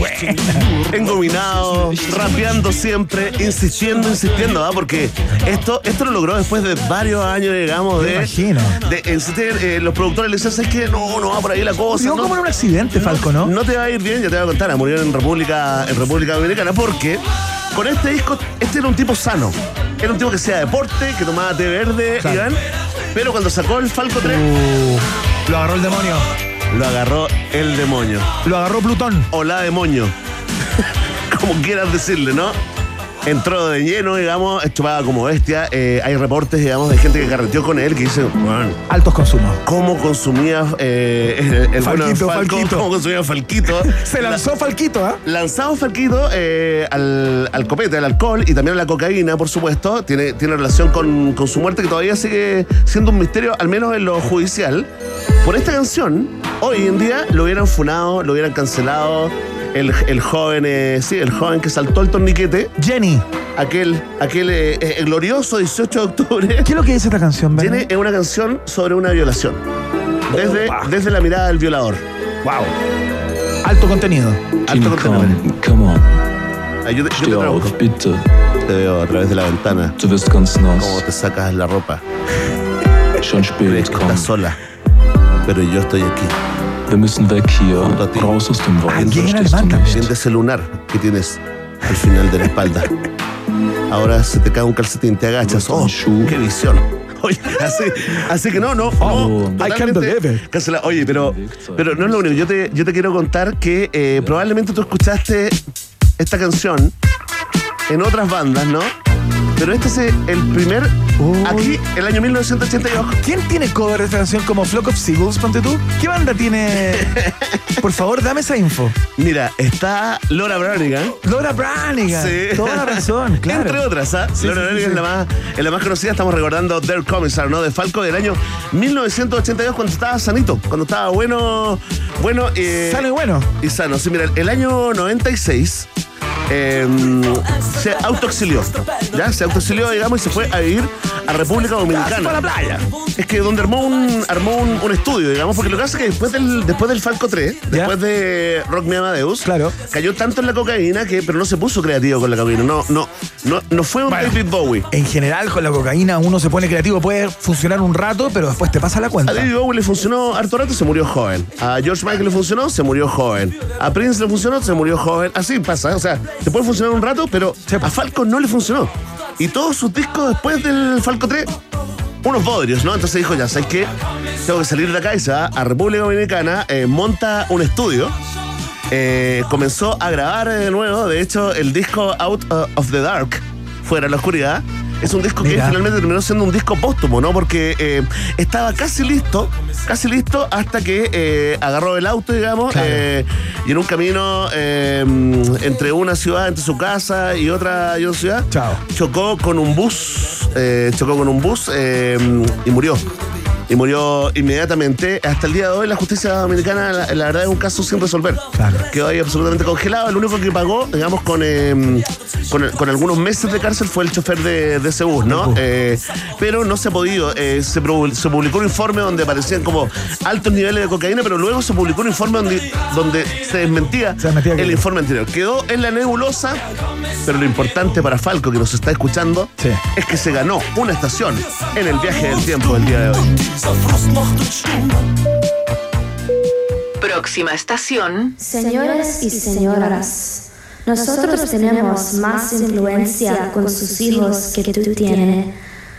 Engominado, rapeando siempre, insistiendo, insistiendo, ¿ah? Porque esto, esto lo logró después de varios años, digamos, Me de, imagino. de insistir. eh, los productores le decían, es que no, no va por ahí la cosa. Murió ¿no? como en un accidente, Falco, ¿no? No te va a ir bien, ya te voy a contar. A morir en República, en República Dominicana, porque con este disco, este era un tipo sano. Era un tipo que hacía deporte, que tomaba té verde, Claro. Iván. Pero cuando sacó el Falco tres, Uh, lo agarró el demonio. lo agarró el demonio. Lo agarró Plutón. O la demonio. Como quieras decirle, ¿no? Entró de lleno, digamos, chupaba como bestia. Eh, hay reportes, digamos, de gente que carreteó con él que dice, bueno, Altos consumos. ¿cómo consumía eh, el, el bueno de Falquito, Falco? Falquito. ¿Cómo consumía Falquito? Se lanzó Falquito, ¿ah? Lanzado Falquito eh, al, al copete, al alcohol y también a la cocaína, por supuesto. Tiene, tiene relación con, con su muerte, que todavía sigue siendo un misterio, al menos en lo judicial. Por esta canción, hoy en día lo hubieran funado, lo hubieran cancelado. El, el joven, eh, sí, el joven que saltó el torniquete. Jenny. Aquel, aquel eh, eh, glorioso dieciocho de octubre. ¿Qué es lo que dice esta canción, Ben? Jenny es una canción sobre una violación. Desde, desde la mirada del violador. Wow. Alto contenido. Alto contenido. Come on. Ay, yo te, yo Steh te auf, traduzco. bitte. Te veo a través de la ventana. Du wirst ganz Cómo nass. te sacas la ropa. Schon Crees spät, que komm. estás sola. Pero yo estoy aquí. Wir müssen weg hier. Junto a ti. Raus aus dem Wald. Ah, bien Verstehst du alemán nicht? Siente ese lunar que tienes al final de la espalda. Ahora se te cae un calcetín, te agachas. ¡Oh, qué visión! Oye, así, así que no, no, Oh, no. I can't believe it. Cancela. Oye, pero, pero no es lo único. Yo te, yo te quiero contar que eh, probablemente tú escuchaste esta canción en otras bandas, ¿no? Pero este es el primer, Oh. aquí, el año mil novecientos ochenta y dos. ¿Quién tiene cover de esta canción como Flock of Seagulls, ponte tú? ¿Qué banda tiene Por favor, dame esa info. Mira, está Laura Branigan. Laura Branigan. Sí. Toda la razón, claro. Entre otras, ¿ah? Sí, Laura sí, Branigan sí, es la más, es la más conocida. Estamos recordando Der Commissar, ¿no? De Falco del año mil novecientos ochenta y dos, cuando estaba sanito, cuando estaba bueno, bueno. Eh, sano y bueno. Y sano. Sí, mira, el año noventa y seis. Eh, se autoexilió, ¿ya? Se autoexilió, digamos, y se fue a vivir a República Dominicana. Para la playa. Es que donde armó un armó un, un estudio, digamos, porque lo que pasa es que después del, después del Falco tres, ¿ya? Después de Rock Me Amadeus, claro, cayó tanto en la cocaína que, pero no se puso creativo con la cocaína. No, no, no, no fue un bueno, David Bowie. En general, con la cocaína uno se pone creativo, puede funcionar un rato, pero después te pasa la cuenta. A David Bowie le funcionó harto rato, se murió joven. A George Michael le funcionó, se murió joven. A Prince le funcionó, se murió joven. Así pasa, o sea, te puede funcionar un rato, pero a Falco no le funcionó. Y todos sus discos después del Falco tres, unos bodrios, ¿no? Entonces dijo, ya, ¿sabes qué? Tengo que salir de acá y se va a República Dominicana, eh, monta un estudio, eh, comenzó a grabar de nuevo. De hecho, el disco Out of the Dark, Fuera de la Oscuridad, es un disco Mira. que finalmente terminó siendo un disco póstumo, ¿no? Porque eh, estaba casi listo, casi listo hasta que eh, agarró el auto, digamos, claro. eh, y en un camino eh, entre una ciudad, entre su casa y otra, y otra ciudad, Chao. chocó con un bus, eh, chocó con un bus eh, y murió. Y murió inmediatamente. Hasta el día de hoy la justicia dominicana, la, la verdad, es un caso sin resolver. Claro. Quedó ahí absolutamente congelado. El único que pagó, digamos, con, eh, con, con algunos meses de cárcel fue el chofer de, de ese bus, ¿no? Eh, pero no se ha podido. Eh, se, se publicó un informe donde aparecían como altos niveles de cocaína, pero luego se publicó un informe donde, donde se desmentía, se desmentía el informe anterior. Quedó en la nebulosa, pero lo importante para Falco, que nos está escuchando, sí, es que se ganó una estación en el viaje del tiempo del día de hoy. Próxima estación. Señores y señoras, nosotros tenemos más influencia con sus hijos que tú tienes,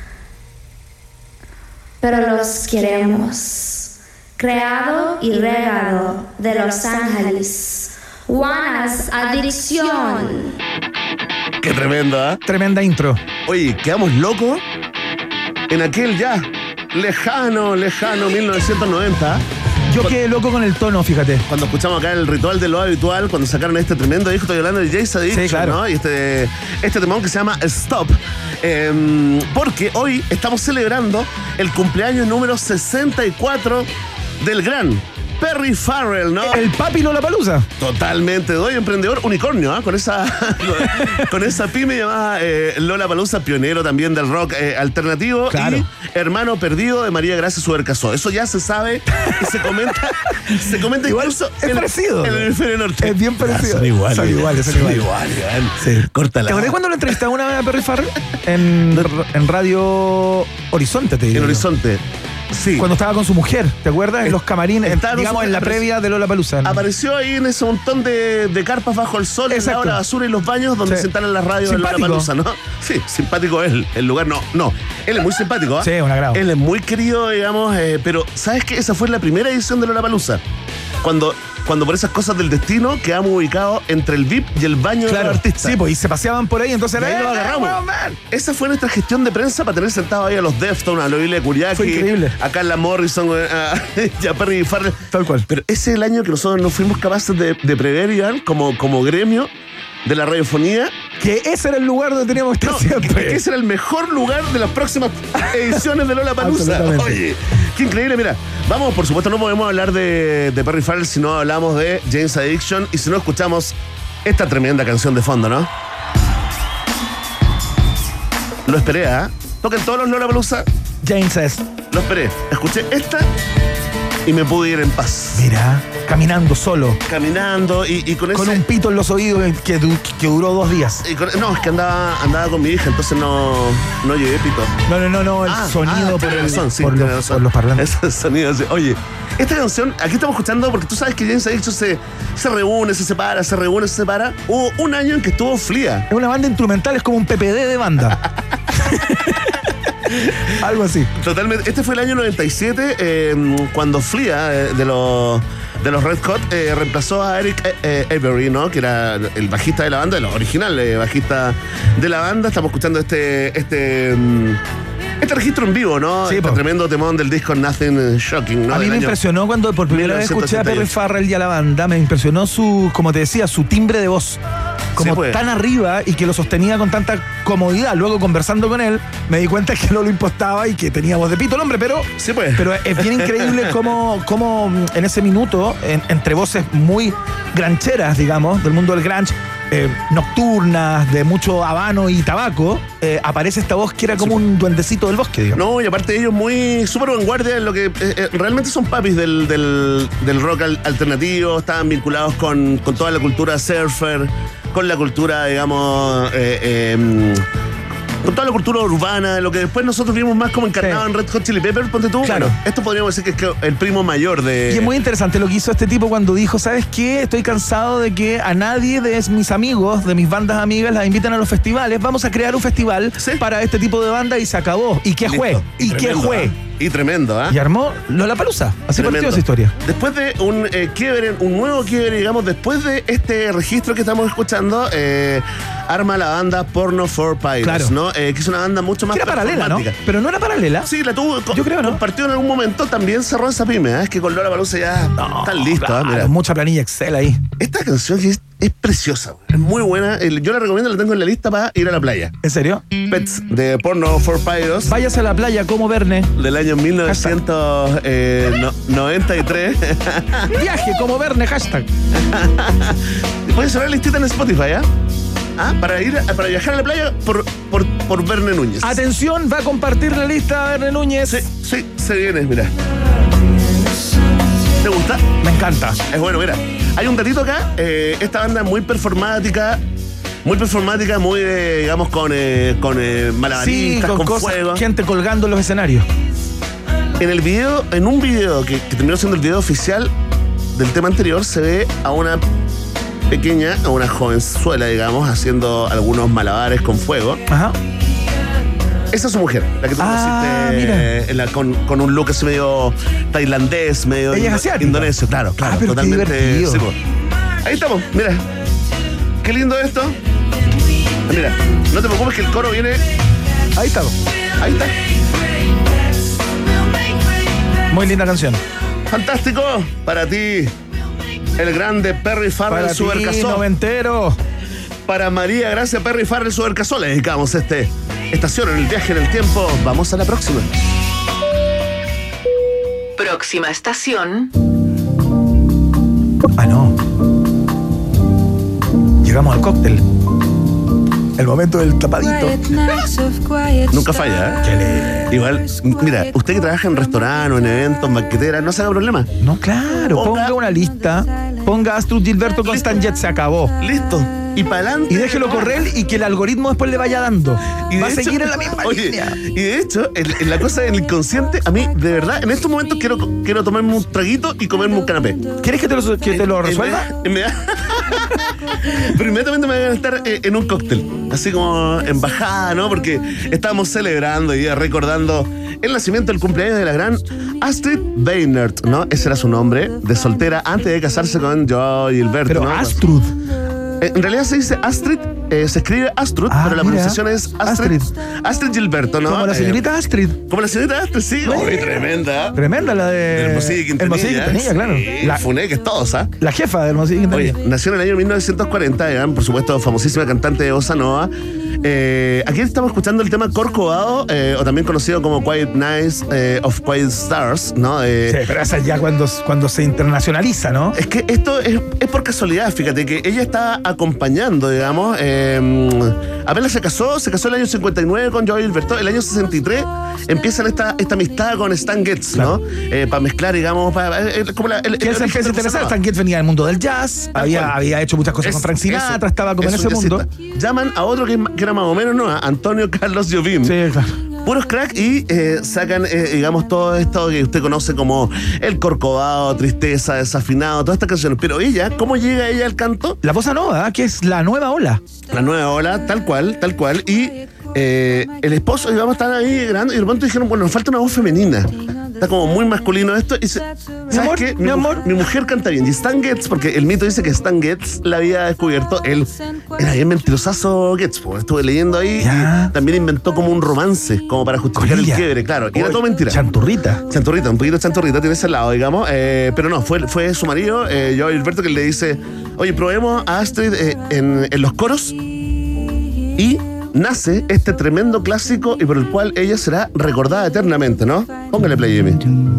pero los queremos. Creado y regado de Los Ángeles, Juanas Adicción. Qué tremenda, ¿eh? Tremenda intro. Oye, quedamos locos en aquel ya lejano, lejano mil novecientos noventa. Yo quedé loco con el tono, fíjate. Cuando escuchamos acá el ritual de lo habitual, cuando sacaron este tremendo disco, estoy hablando de James Addiction, sí, claro, ¿no? Y este, este temón que se llama Stop. Eh, porque hoy estamos celebrando el cumpleaños número sesenta y cuatro del gran Perry Farrell, ¿no? El papi Lollapalooza. Totalmente, doy emprendedor unicornio, ¿eh? Con esa con, con esa pyme llamada eh, Lollapalooza, pionero también del rock eh, alternativo, claro, y hermano perdido de María Gracia Subercasó. Eso ya se sabe y se comenta, se comenta igual, incluso es en, parecido, en el hemisferio norte. Es bien parecido. Ah, son iguales. Son iguales, son iguales. iguales. Sí. Córtala. ¿Te acordás cuando lo entrevistaba una vez a Perry Farrell? En, en Radio Horizonte, te digo. En Horizonte. Sí. Cuando estaba con su mujer, ¿te acuerdas? En los camarines, Estaba digamos, en la previa de Lollapalooza. Apareció ahí en ese montón de, de carpas bajo el sol, exacto, en la hora basura y los baños donde sí, se instalan las radios de Lollapalooza, ¿no? Sí, simpático él, el lugar, no, no. Él es muy simpático, ¿eh? Sí, un agrado. Él es muy querido, digamos, eh, pero ¿sabes qué? Esa fue la primera edición de Lollapalooza. Cuando... Cuando por esas cosas del destino quedamos ubicados entre el V I P y el baño, claro, de los artistas. Sí, pues y se paseaban por ahí, entonces y ahí eh, lo agarramos. Eh, Esa fue nuestra gestión de prensa para tener sentados ahí a los Deftones, a los Billy Kuriaki. Fue increíble. A Carla Morrison, a, a Perry Farrell. Tal cual. Pero ese es el año que nosotros no fuimos capaces de, de prever, Iván, como, como gremio de la radiofonía. Que ese era el lugar donde teníamos que estar no, siempre. Que ese era el mejor lugar de las próximas ediciones de Lollapalooza. Oye, qué increíble. Mira, vamos, por supuesto, no podemos hablar de, de Perry Farrell si no hablamos de James Addiction y si no escuchamos esta tremenda canción de fondo, ¿no? Lo esperé, ¿ah? ¿eh? Toquen todos los Lollapalooza. James es. Lo esperé. Escuché esta y me pude ir en paz. Mira, caminando solo. Caminando y, y con ese... Con un pito en los oídos que, que duró dos días. Y con, no, es que andaba, andaba con mi hija, entonces no, no llevé pito. No, no, no, no, el ah, sonido ah, por, el, razón, sí, por, los, razón. por los parlantes. Ese sonido, sí. Oye, esta canción, aquí estamos escuchando porque tú sabes que James Addiction se, se reúne, se separa, se reúne, se separa. Hubo un año en que estuvo Flea. Es una banda instrumental, es como un P P D de banda. Algo así. Totalmente. Este fue el año noventa y siete, eh, cuando Flea, eh, de los de los Red Hot, eh, reemplazó a Eric eh, Avery, ¿no? Que era el bajista de la banda, el original eh, bajista de la banda. Estamos escuchando este este Este registro en vivo, ¿no? Sí, este po. tremendo temón del disco Nothing Shocking, ¿no? A mí Del me año impresionó cuando por primera vez escuché a Perry Farrell y a la banda, me impresionó su, como te decía, su timbre de voz. Como Sí, pues. tan arriba y que lo sostenía con tanta comodidad. Luego conversando con él, me di cuenta que no lo impostaba y que tenía voz de pito el hombre, pero, sí, pues. pero es bien increíble cómo, cómo en ese minuto, en, entre voces muy grancheras, digamos, del mundo del grunge, eh, nocturnas, de mucho habano y tabaco, eh, aparece esta voz que era como un duendecito del bosque, digamos. No, y aparte ellos muy súper vanguardia en lo que eh, eh, realmente son papis del, del, del rock al- alternativo, estaban vinculados con, con toda la cultura surfer, con la cultura, digamos, eh, eh, con toda la cultura urbana, lo que después nosotros vimos más como encarnado Sí. en Red Hot Chili Peppers, ponte tú. Claro. Bueno, esto podríamos decir que es que el primo mayor de... Y es muy interesante lo que hizo este tipo cuando dijo, ¿sabes qué? Estoy cansado de que a nadie de mis amigos, de mis bandas amigas, las inviten a los festivales. Vamos a crear un festival para este tipo de banda y se acabó. ¿Y qué Listo. fue? ¿Y, qué tremendo, fue? ¿ah? Y tremendo, ¿ah? Y armó Lollapalooza. Así Tremendo. partió esa historia. Después de un eh, quiebre, un nuevo quiebre, digamos, después de este registro que estamos escuchando, eh, arma la banda Porno for Pilots, Claro. ¿no? Eh, que es una banda mucho más Que era paralela, ¿no? performática. Pero no era paralela. Sí, la tuvo. Yo creo, ¿no? Compartió en algún momento, también cerró esa pyme, ¿eh? Es que con Lollapalooza ya están listos, ¿eh? Claro, Mira. mucha planilla Excel ahí. Esta canción que es, es preciosa, es muy buena. El- Yo la recomiendo, la tengo en la lista para ir a la playa. ¿En serio? Pets de Porno for Pilots. Váyase a la playa como Verne. Del año mil novecientos noventa y tres. Viaje como Verne, hashtag. Puedes cerrar la listita en Spotify, ¿ah? ¿Ah? Para ir a- para viajar a la playa por, por, por Verne Núñez. Atención, va a compartir la lista Verne Núñez. Sí, sí, se viene, mira. ¿Te gusta? Me encanta. Es bueno, mira. Hay un datito acá. eh, esta banda es muy performática. Muy performática, muy, eh, digamos, con, eh, con eh, Sí, malabaristas, con, con, cosas, fuego. gente colgando en los escenarios. En el video, en un video que, que terminó siendo el video oficial del tema anterior, se ve a una pequeña, a una jovenzuela, digamos, haciendo algunos malabares con fuego. Ajá. Esa es su mujer, la que tú Ah, conociste mira. eh, en la- con, con un look así medio tailandés, medio Ella es indo- asiática. indonesio, claro, claro, Ah, pero qué totalmente. divertido. sí, po. Ahí estamos, mira. Qué lindo esto. Ah, mira, no te preocupes que el coro viene. Ahí está. Ahí está. Muy linda canción. Fantástico. Para ti, el grande Perry Farrell Para ti, Supercasó. noventero. Para María Gracia Perry Farrell Supercasó le dedicamos este estación en el viaje en el tiempo. Vamos a la próxima. Próxima estación. Ah, no. Llegamos al cóctel. El momento del tapadito. Nunca falla, ¿eh? Igual, mira, usted que trabaja en restaurante o en eventos, en banqueteras, no se haga problema. No, claro. Ponga una lista. Ponga Astrud Gilberto con Stan Jet. Se acabó. Listo. Y para adelante. Y déjelo correr y que el algoritmo después le vaya dando. Y de Va a hecho- seguir en la misma oye, línea. Y de hecho, en, en la cosa del inconsciente, a mí, de verdad, en estos momentos quiero, quiero tomarme un traguito y comerme un canapé. ¿Quieres que te lo, que te lo resuelva? Inmedi- Pero inmediatamente me voy a estar eh, en un cóctel, así como en bajada, ¿no? Porque estábamos celebrando y recordando el nacimiento, el cumpleaños de la gran Astrid Weinert, ¿no? Ese era su nombre, de soltera, antes de casarse con Joe Gilberto, Pero ¿no? Astrud. Eh, En realidad se dice Astrid, eh, se escribe Astrud, Ah, pero la mira. pronunciación es Astrid. Astrid Gilberto, ¿no? Como la Eh, señorita Astrid. como la señorita Astrid, sí. Uy, tremenda. Tremenda la de. Hermosilla y Quintanilla. Hermosilla y Quintanilla, claro. Sí, La, Funeques todos, ¿ah? la jefa de Hermosilla y Oye, Quintanilla. nació en el año mil novecientos cuarenta, ya, por supuesto, famosísima cantante de bossa nova. Eh, aquí estamos escuchando el tema Corcovado, eh, o también conocido como Quiet Nights eh, of Quiet Stars, ¿no? Eh, Sí, pero esa ya cuando, cuando se internacionaliza, ¿no? Es que esto es, es por casualidad, fíjate, que ella estaba acompañando, digamos. Eh, apenas se casó, se casó el año cincuenta y nueve con Joe Gilberto. El año sesenta y tres empiezan esta, esta amistad con Stan Getz, ¿no? Eh, para mezclar, digamos, para, eh, como la, el, Que él se empieza a interesar. Stan Getz venía del mundo del jazz, Tal había, cual. había hecho muchas cosas Es- con Frank Sinatra, eso, estaba como en eso, ese mundo. jazzista. Llaman a otro que, que era más o menos, ¿no? A Antonio Carlos Jobim. Sí, claro. Puros crack y eh, sacan, eh, digamos, todo esto que usted conoce como el Corcovado, Tristeza, Desafinado, todas estas canciones. Pero ella, ¿cómo llega ella al canto? La bossa nova, que es la nueva ola. La nueva ola, tal cual, tal cual. Y eh, el esposo, digamos, estaban ahí grabando y de pronto dijeron, bueno, nos falta una voz femenina. Está como muy masculino esto. Y se, ¿sabes Mi amor, qué? mi amor. Mi mujer canta bien. Y Stan Getz, porque el mito dice que Stan Getz la había descubierto. Él era bien mentirosazo Getz. Pues. Estuve leyendo ahí Ya. y también inventó como un romance, como para justificar Con ella. el quiebre, claro. Y era Oy, todo mentira. Chanturrita. Chanturrita, un poquito chanturrita tiene ese lado, digamos. Eh, pero no, fue, fue su marido, eh, Joey Alberto, que le dice: oye, probemos a Astrid eh, en, en los coros. Y nace este tremendo clásico y por el cual ella será recordada eternamente, ¿no? Póngale play, Jimmy.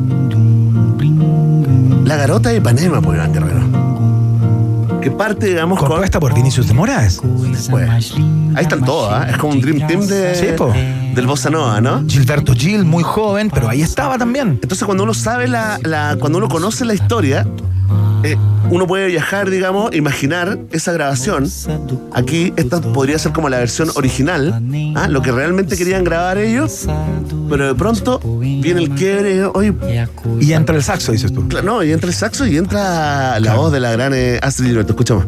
La Garota de Ipanema, por Iván Guerrero. Que parte, digamos, con... Compuesta por Vinicius de Moraes. Pues, ahí están todos, ¿eh? Es como un dream team de, Sí, po. del Bossa Nova, ¿no? Gilberto Gil, muy joven, pero ahí estaba también. Entonces, cuando uno sabe la, la cuando uno conoce la historia, eh, uno puede viajar, digamos, imaginar esa grabación. Aquí esta podría ser como la versión original, ¿ah? Lo que realmente querían grabar ellos, pero de pronto viene el quiebre, oye, Y entra el saxo, dices tú. claro, no, y entra el saxo y entra la voz de la gran eh, Astrid Gilberto. Escuchamos.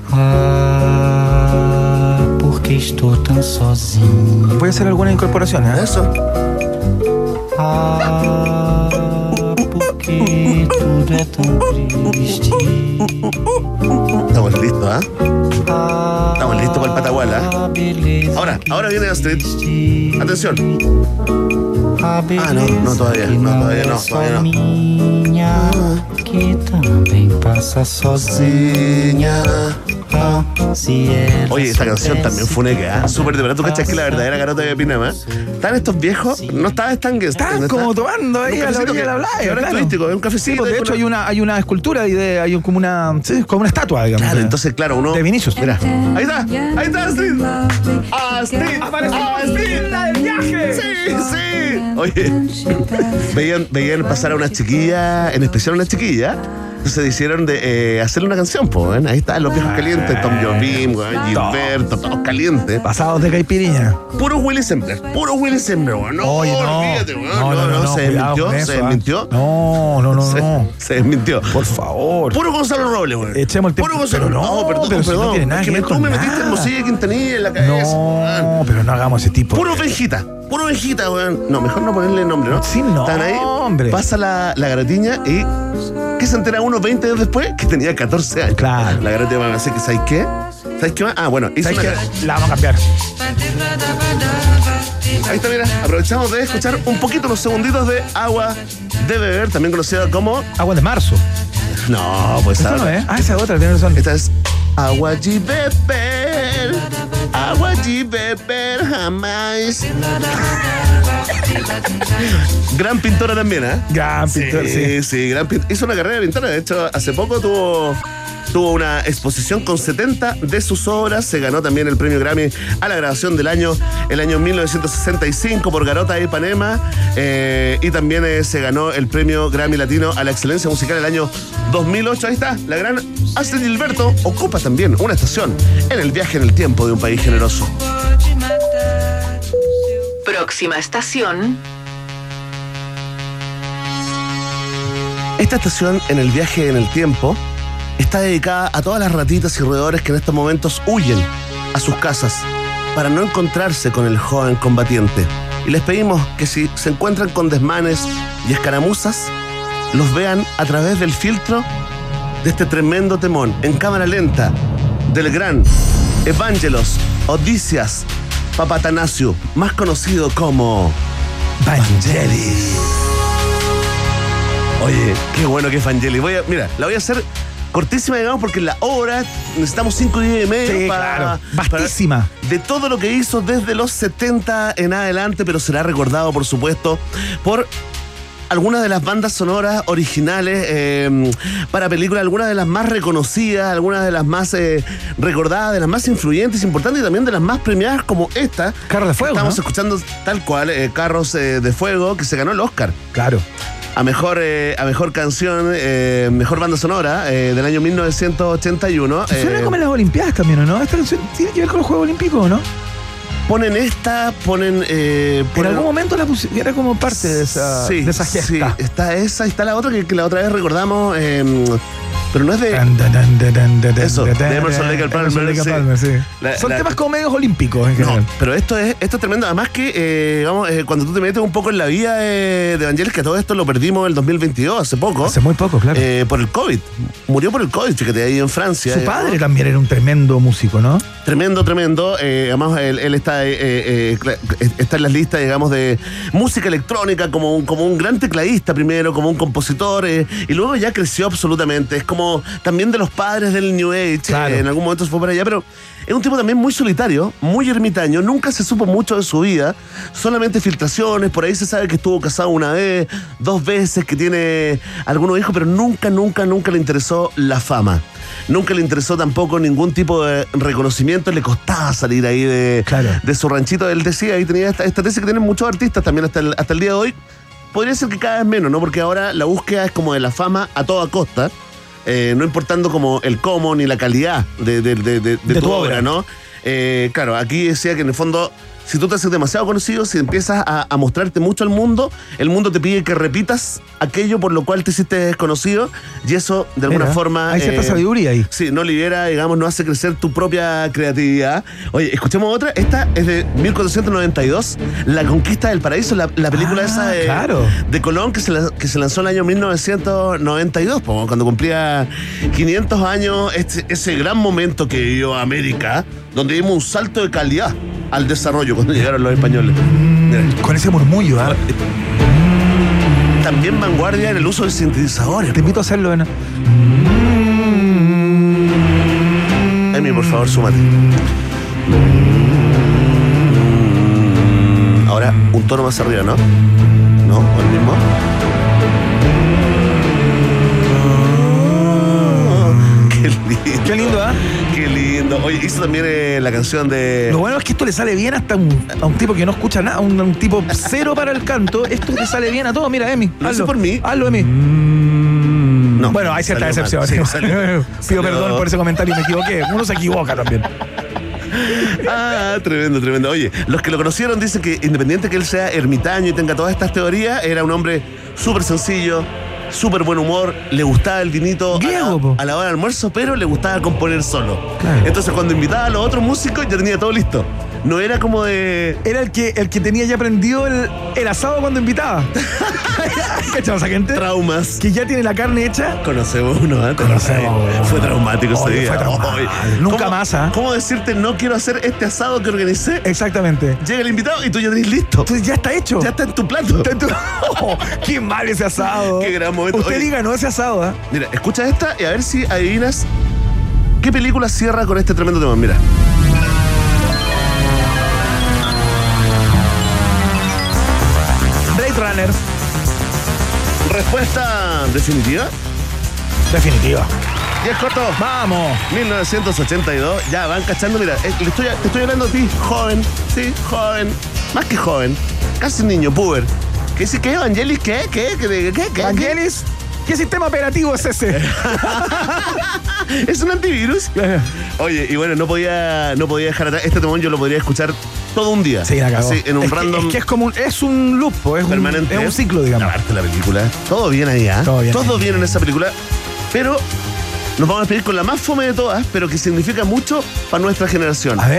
Porque estou tão sozinho. Voy a hacer alguna incorporación, ¿eh? Eso. Ah, porque tudo é tão triste. Estamos listos, ¿ah? Estamos listos para el Pataguala. Ahora, ahora viene Astrid. Atención. Ah, no, no todavía, no, todavía no, todavía no. Que também passa sozinha. Ah, se ela Oye, esta canción también fue una que, ¿ah? Súper de verdad. ¿Tú cachas que la verdadera Garota de Ipanema? Están estos viejos, no estaba Stan Getz. Están como tomando ahí a la orilla de la playa. Ahora es claro. turístico, es un cafecito. Sí, pues, de hecho hay una, hay una escultura y de, hay un- como una, sí, como una estatua, digamos. Claro, de- entonces, claro, uno. de Vinicius. Mira, ahí está, ahí está Astrid. Astrid, Astrid. ¡La del viaje! Sí, sí. Oye, veían, veían pasar a una chiquilla, en especial a una chiquilla. Entonces hicieron de eh, hacerle una canción, pues, ¿ven? Ahí están los viejos calientes, Tom Jobim, weón, Gilberto, todos calientes. Pasados de caipiriña. Puro Willy Sembler, puro Willy Sembler, weón. No, Oye, no. olvídate, weón. No, no, no, no, se cuidado desmintió, con eso, se ¿ah? desmintió. No, no, no, Se, no. se desmintió. Por favor. Puro Gonzalo Robles, weón. Echemos el tiempo. Puro Gonzalo Pero no, perdón, pero si no perdón. tiene nada Es que que ver me- con tú me metiste nada. en Mosilla Quintanilla en la cabeza, weón. No, pero no hagamos ese tipo. Puro Benjita, puro Benjita, weón. No, mejor no ponerle nombre, ¿no? Sin Están ahí, nombre. pasa la, la garatiña y ¿qué se entera uno veinte años después? Que tenía catorce años. Claro. La garatiña va a decir que, ¿sabes qué? ¿Sabes qué más? Ah, bueno, hizo ¿Sabes una... qué? La vamos a cambiar. Ahí está, mira, aprovechamos de escuchar un poquito los segunditos de Agua de Beber, también conocida como... Agua de marzo. No, pues Esta no ahora- es. Ah, esa otra, tienes razón. Esta es Agua de Beber, Agua de Beber jamás. Gran pintora también, ¿eh? Gran pintor, Sí, sí. sí, gran pintora. Hizo una carrera de pintora, de hecho, hace poco tuvo... Tuvo una exposición con setenta de sus obras. Se ganó también el premio Grammy a la grabación del año, el año mil novecientos sesenta y cinco por Garota de Ipanema. Eh, y también eh, se ganó el premio Grammy Latino a la excelencia musical el año dos mil ocho. Ahí está, la gran Astrid Gilberto ocupa también una estación en el viaje en el tiempo de un país generoso. Próxima estación, Esta estación en el viaje en el tiempo está dedicada a todas las ratitas y roedores que en estos momentos huyen a sus casas para no encontrarse con el joven combatiente. Y les pedimos que si se encuentran con desmanes y escaramuzas, los vean a través del filtro de este tremendo temón en cámara lenta del gran Evangelos Odysseas Papatanasiou, más conocido como Vangelis. Oye, qué bueno que es Vangelis. Voy a, mira, la voy a hacer cortísima, digamos, porque la obra necesitamos cinco días y medio Sí, para, claro. para- Vastísima. de todo lo que hizo desde los setenta en adelante, pero será recordado, por supuesto, por algunas de las bandas sonoras originales eh, para películas, algunas de las más reconocidas, algunas de las más eh, recordadas, de las más influyentes, importantes y también de las más premiadas, como esta. Carros de Fuego, Estamos ¿no? escuchando tal cual, eh, Carros eh, de Fuego, que se ganó el Oscar. Claro. A mejor, eh, a mejor canción, eh, mejor banda sonora eh, del año mil novecientos ochenta y uno. Suena eh, como en las Olimpiadas también, ¿o no? Esta canción tiene que ver con los Juegos Olímpicos, ¿no? Ponen esta, ponen... eh, En ponen- algún momento la pusi- era como parte de esa, Sí, de esa gesta. sí, está esa y está la otra que, que la otra vez recordamos, eh, pero no es de... Eso, de Emerson Lake and Palmer, sí. Palmer, sí. La- Son la- temas como medios olímpicos en general. No, pero esto es, esto es tremendo. Además que, eh, vamos, eh, cuando tú te metes un poco en la vida eh, de Vangelis, que todo esto lo perdimos en el dos mil veintidós, hace poco. Hace muy poco, claro. eh, por el COVID. Murió por el COVID, fíjate, ahí en Francia. Su eh, padre ¿no? también era un tremendo músico, ¿no? Tremendo, tremendo. Eh, además, él, él está, eh, eh, cla- está en las listas, digamos, de música electrónica como un, como un gran tecladista primero, como un compositor, eh, y luego ya creció absolutamente. Es como también de los padres del New Age. Claro. Eh, en algún momento se fue para allá, pero es un tipo también muy solitario, muy ermitaño. Nunca se supo mucho de su vida, solamente filtraciones. Por ahí se sabe que estuvo casado una vez, dos veces, que tiene algunos hijos, pero nunca, nunca, nunca le interesó la fama. Nunca le interesó tampoco ningún tipo de reconocimiento. Le costaba salir ahí de, Claro. de su ranchito. Él decía, y tenía esta, esta tesis que tienen muchos artistas también hasta el, hasta el día de hoy. Podría ser que cada vez menos, ¿no? Porque ahora la búsqueda es como de la fama a toda costa, eh, no importando como el cómo ni la calidad de, de, de, de, de De tu, tu obra, obra. ¿no? Eh, claro, aquí decía que en el fondo, si tú te haces demasiado conocido, si empiezas a, a mostrarte mucho al mundo, el mundo te pide que repitas aquello por lo cual te hiciste desconocido, y eso de alguna Mira, forma... hay cierta sabiduría ahí. Sí, no libera, digamos, no hace crecer tu propia creatividad. Oye, escuchemos otra. Esta es de mil cuatrocientos noventa y dos, La Conquista del Paraíso, la, la película Ah, esa de, claro. de Colón que se, la- que se lanzó en el año mil novecientos noventa y dos, po, cuando cumplía quinientos años, este- ese gran momento que vivió América, donde dimos un salto de calidad al desarrollo cuando llegaron los españoles. Mira, Con ese murmullo, ¿ah? también vanguardia en el uso de sintetizadores. Te invito a hacerlo, ¿no? Emi, por favor, súmate. Ahora, un tono más arriba, ¿no? ¿No? ¿O el mismo? Qué lindo. Qué lindo, ¿ah? Qué lindo. Oye, hizo también eh, la canción de... Lo bueno es que esto le sale bien hasta un, a un tipo que no escucha nada, un, un tipo cero para el canto. Esto le sale bien a todos. Mira, Emi, Lo hizo hazlo. por mí. Hazlo, Emi. No, Bueno, hay cierta salió decepción. mal. Sí, salió- Pido salió- perdón por ese comentario, me equivoqué. Uno se equivoca también. Ah, tremendo, tremendo. Oye, los que lo conocieron dicen que independiente que él sea ermitaño y tenga todas estas teorías, era un hombre súper sencillo, súper buen humor, le gustaba el vinito Griego, a, la, po. a la hora del almuerzo, pero le gustaba componer solo. Claro. Entonces cuando invitaba a los otros músicos ya tenía todo listo. No era como de... Era el que, el que tenía ya prendido el, el asado cuando invitaba. ¿Cachamos a gente? Traumas. Que ya tiene la carne hecha. Conocemos uno, ¿eh? Conocemos. Fue traumático ese Oye, día. fue traumático. Oye, Nunca ¿cómo- más, ¿ah? ¿Cómo decirte no quiero hacer este asado que organicé? Exactamente. Llega el invitado y tú ya tenés listo. Entonces ya está hecho. Ya está en tu plato. Está en tu- Oh, qué mal ese asado. Qué gran momento. Usted Oye. diga, no ese asado, ¿ah? Mira, escucha esta y a ver si adivinas qué película cierra con este tremendo tema. Mira. Blade Runner. Respuesta definitiva. Definitiva. Y es corto. Vamos. mil novecientos ochenta y dos. Ya van cachando. Mira, eh, le estoy, te estoy hablando a ti, joven. Sí, joven. Más que joven. Casi un niño, puber. ¿Qué dice? ¿Qué? ¿Evangelis? ¿Qué? ¿Qué? ¿Qué? ¿Qué? ¿Qué? ¿Qué? Vangelis, ¿qué sistema operativo es ese? ¿Es un antivirus? Oye, y bueno, no podía, no podía dejar atrás. Este temón yo lo podría escuchar todo un día. Sí, la cagó. Así, en un es que, random es que es como un, es un loop, po, es un, permanente. es un ciclo, digamos. Aparte la película. Todo bien ahí, ¿ah? Todo bien Todo ahí. bien en esa película. Pero nos vamos a despedir con la más fome de todas, pero que significa mucho para nuestra generación. A ver.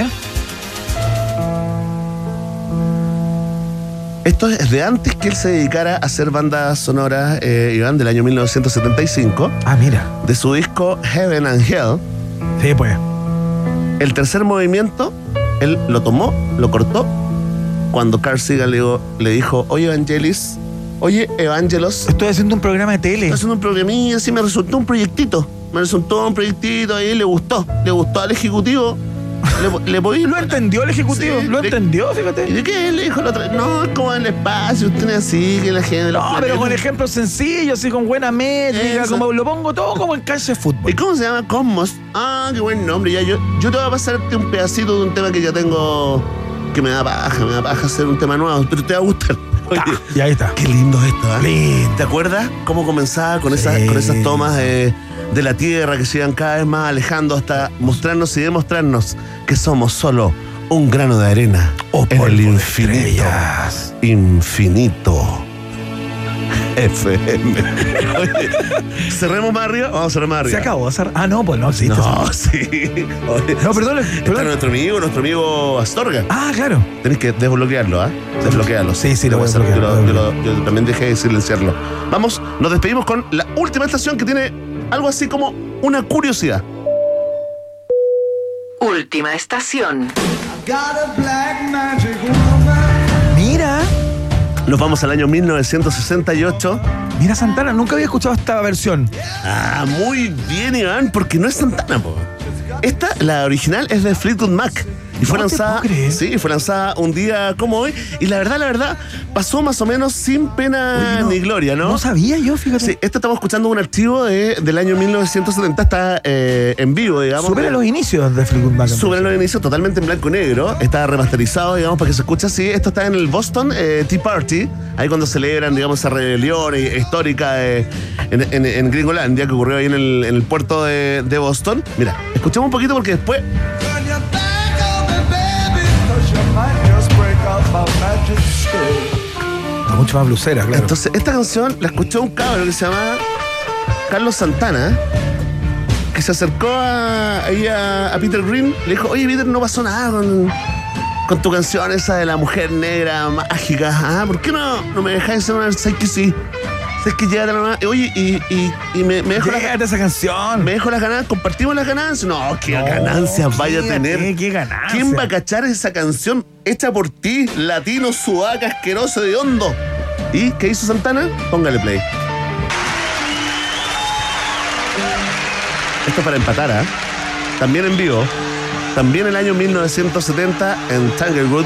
Esto es de antes que él se dedicara a hacer bandas sonoras, eh, Iván, del año mil novecientos setenta y cinco, Ah, mira. de su disco Heaven and Hell. Sí, pues. El tercer movimiento, él lo tomó, lo cortó, cuando Carl Sagan le, dijo- le dijo, oye Evangelis, oye Evangelos, Estoy haciendo un programa de tele. estoy haciendo un programilla, así me resultó un proyectito, me resultó un proyectito ahí, le gustó, le gustó al ejecutivo, le, le podí... Lo entendió el ejecutivo, Sí, lo de- entendió, ¿Y fíjate. de qué le dijo el otro? No, es como en el espacio, usted es así, que la gente... los No, pero planetas- con ejemplos sencillos, así con buena métrica, Eso. como lo pongo todo como en cancha de fútbol. ¿Y cómo se llama? Cosmos. Ah, qué buen nombre. Ya, yo, yo te voy a pasarte un pedacito de un tema que ya tengo, que me da paja, me da paja hacer un tema nuevo, pero te va a gustar. Oye, Ah, y ahí está. qué lindo esto, ¿eh? Lindo. ¿Te acuerdas cómo comenzaba con, esas, Sí. con esas tomas de, de la Tierra que se iban cada vez más alejando hasta mostrarnos y demostrarnos que somos solo un grano de arena O en polvo el de infinito? estrellas. Infinito. F M. Oye, cerremos más arriba. Vamos a cerrar más arriba. Se acabó. Cer- ah, no, pues no existe. No, sí. Oye, no, perdón. Está perdón. nuestro amigo, nuestro amigo Astorga. Ah, claro. Tenés que desbloquearlo, ¿ah? ¿eh? Desbloquearlo. Sí, sí, lo voy a hacer. Yo, bloquear, lo- lo yo voy a lo- yo también dejé de silenciarlo. Vamos, nos despedimos con la última estación que tiene algo así como una curiosidad. Última estación. Mira. Nos vamos al año mil novecientos sesenta y ocho. Mira, Santana, nunca había escuchado esta versión. Ah, muy bien, Iván, porque no es Santana, po. Esta, la original, es de Fleetwood Mac. Y fue No te lanzada. puedo creer. Sí, fue lanzada un día como hoy. Y la verdad, la verdad, pasó más o menos sin pena Oye, no, ni gloria, ¿no? No sabía yo, fíjate. Sí, este estamos escuchando un archivo de, del año mil novecientos setenta, está eh, en vivo, digamos. Supera los inicios de Fleetwood Mac. Supera los inicios, totalmente en blanco y negro. Está remasterizado, digamos, para que se escuche así. Esto está en el Boston eh, Tea Party, ahí cuando celebran, digamos, esa rebelión eh, histórica eh, en, en, en Gringolandia que ocurrió ahí en el, en el puerto de, de Boston. Mira, escuchemos un poquito porque después... Está mucho más blusera, claro. Entonces, esta canción la escuchó un cabro que se llama Carlos Santana, que se acercó a, ahí a, a Peter Green, le dijo, oye, Peter, no pasó nada con, con tu canción esa de la mujer negra mágica. Ah, ¿por qué no, no me dejáis hacer una? ¿Sabes que sí? ¿Sabes que llega la Oye, y, y, y me, me dejo Llegate esa canción. Me dejo las ganancias, compartimos las ganancias. No, qué No, ganancias vaya a ¿qué, tener. qué, qué ganancias? ¿Quién va a cachar esa canción hecha por ti, latino, sudaca, asqueroso de hondo? ¿Y qué hizo Santana? Póngale play. Esto es para empatar, ¿ah? ¿eh? También en vivo. También el año mil novecientos setenta en Tanglewood,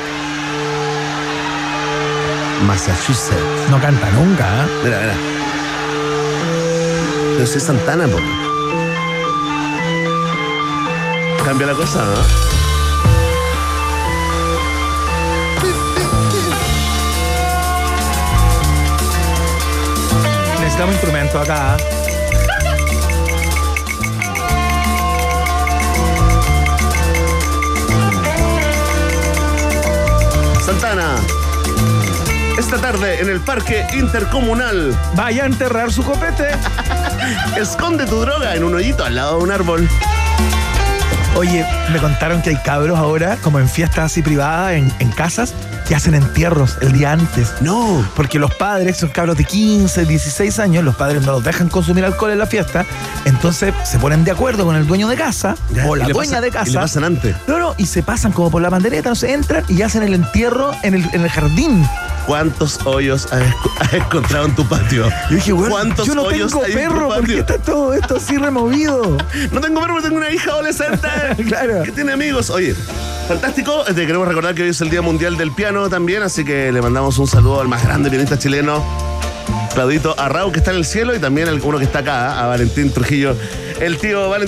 Massachusetts. No canta nunca, ¿eh? Mira, mira. Pero si es Santana, po. Cambia la cosa, ¿no? Necesitamos instrumento acá. Santana. Esta tarde en el Parque Intercomunal. Vaya a enterrar su copete. Esconde tu droga en un hoyito al lado de un árbol. Oye, me contaron que hay cabros ahora, como en fiestas así privadas, en, en casas, que hacen entierros el día antes. No. Porque los padres, son cabros de quince, dieciséis años, los padres no los dejan consumir alcohol en la fiesta, entonces se ponen de acuerdo con el dueño de casa, Ya, o la y le dueña pasa- de casa. y le pasan antes. No, no, y se pasan como por la pandereta, no se entran y hacen el entierro en el, en el jardín. ¿Cuántos hoyos has, escu- has encontrado en tu patio? Yo dije, bueno, ¿Cuántos yo no hoyos tengo hay en tu perro, ¿por qué patio? está todo esto así removido? No tengo perro, pero tengo una hija adolescente. Claro. Que tiene amigos. Oye, fantástico. Te queremos recordar que hoy es el Día Mundial del Piano también, así que le mandamos un saludo al más grande pianista chileno, Claudito Arrau, que está en el cielo, y también al uno que está acá, a Valentín Trujillo, el tío Valentín.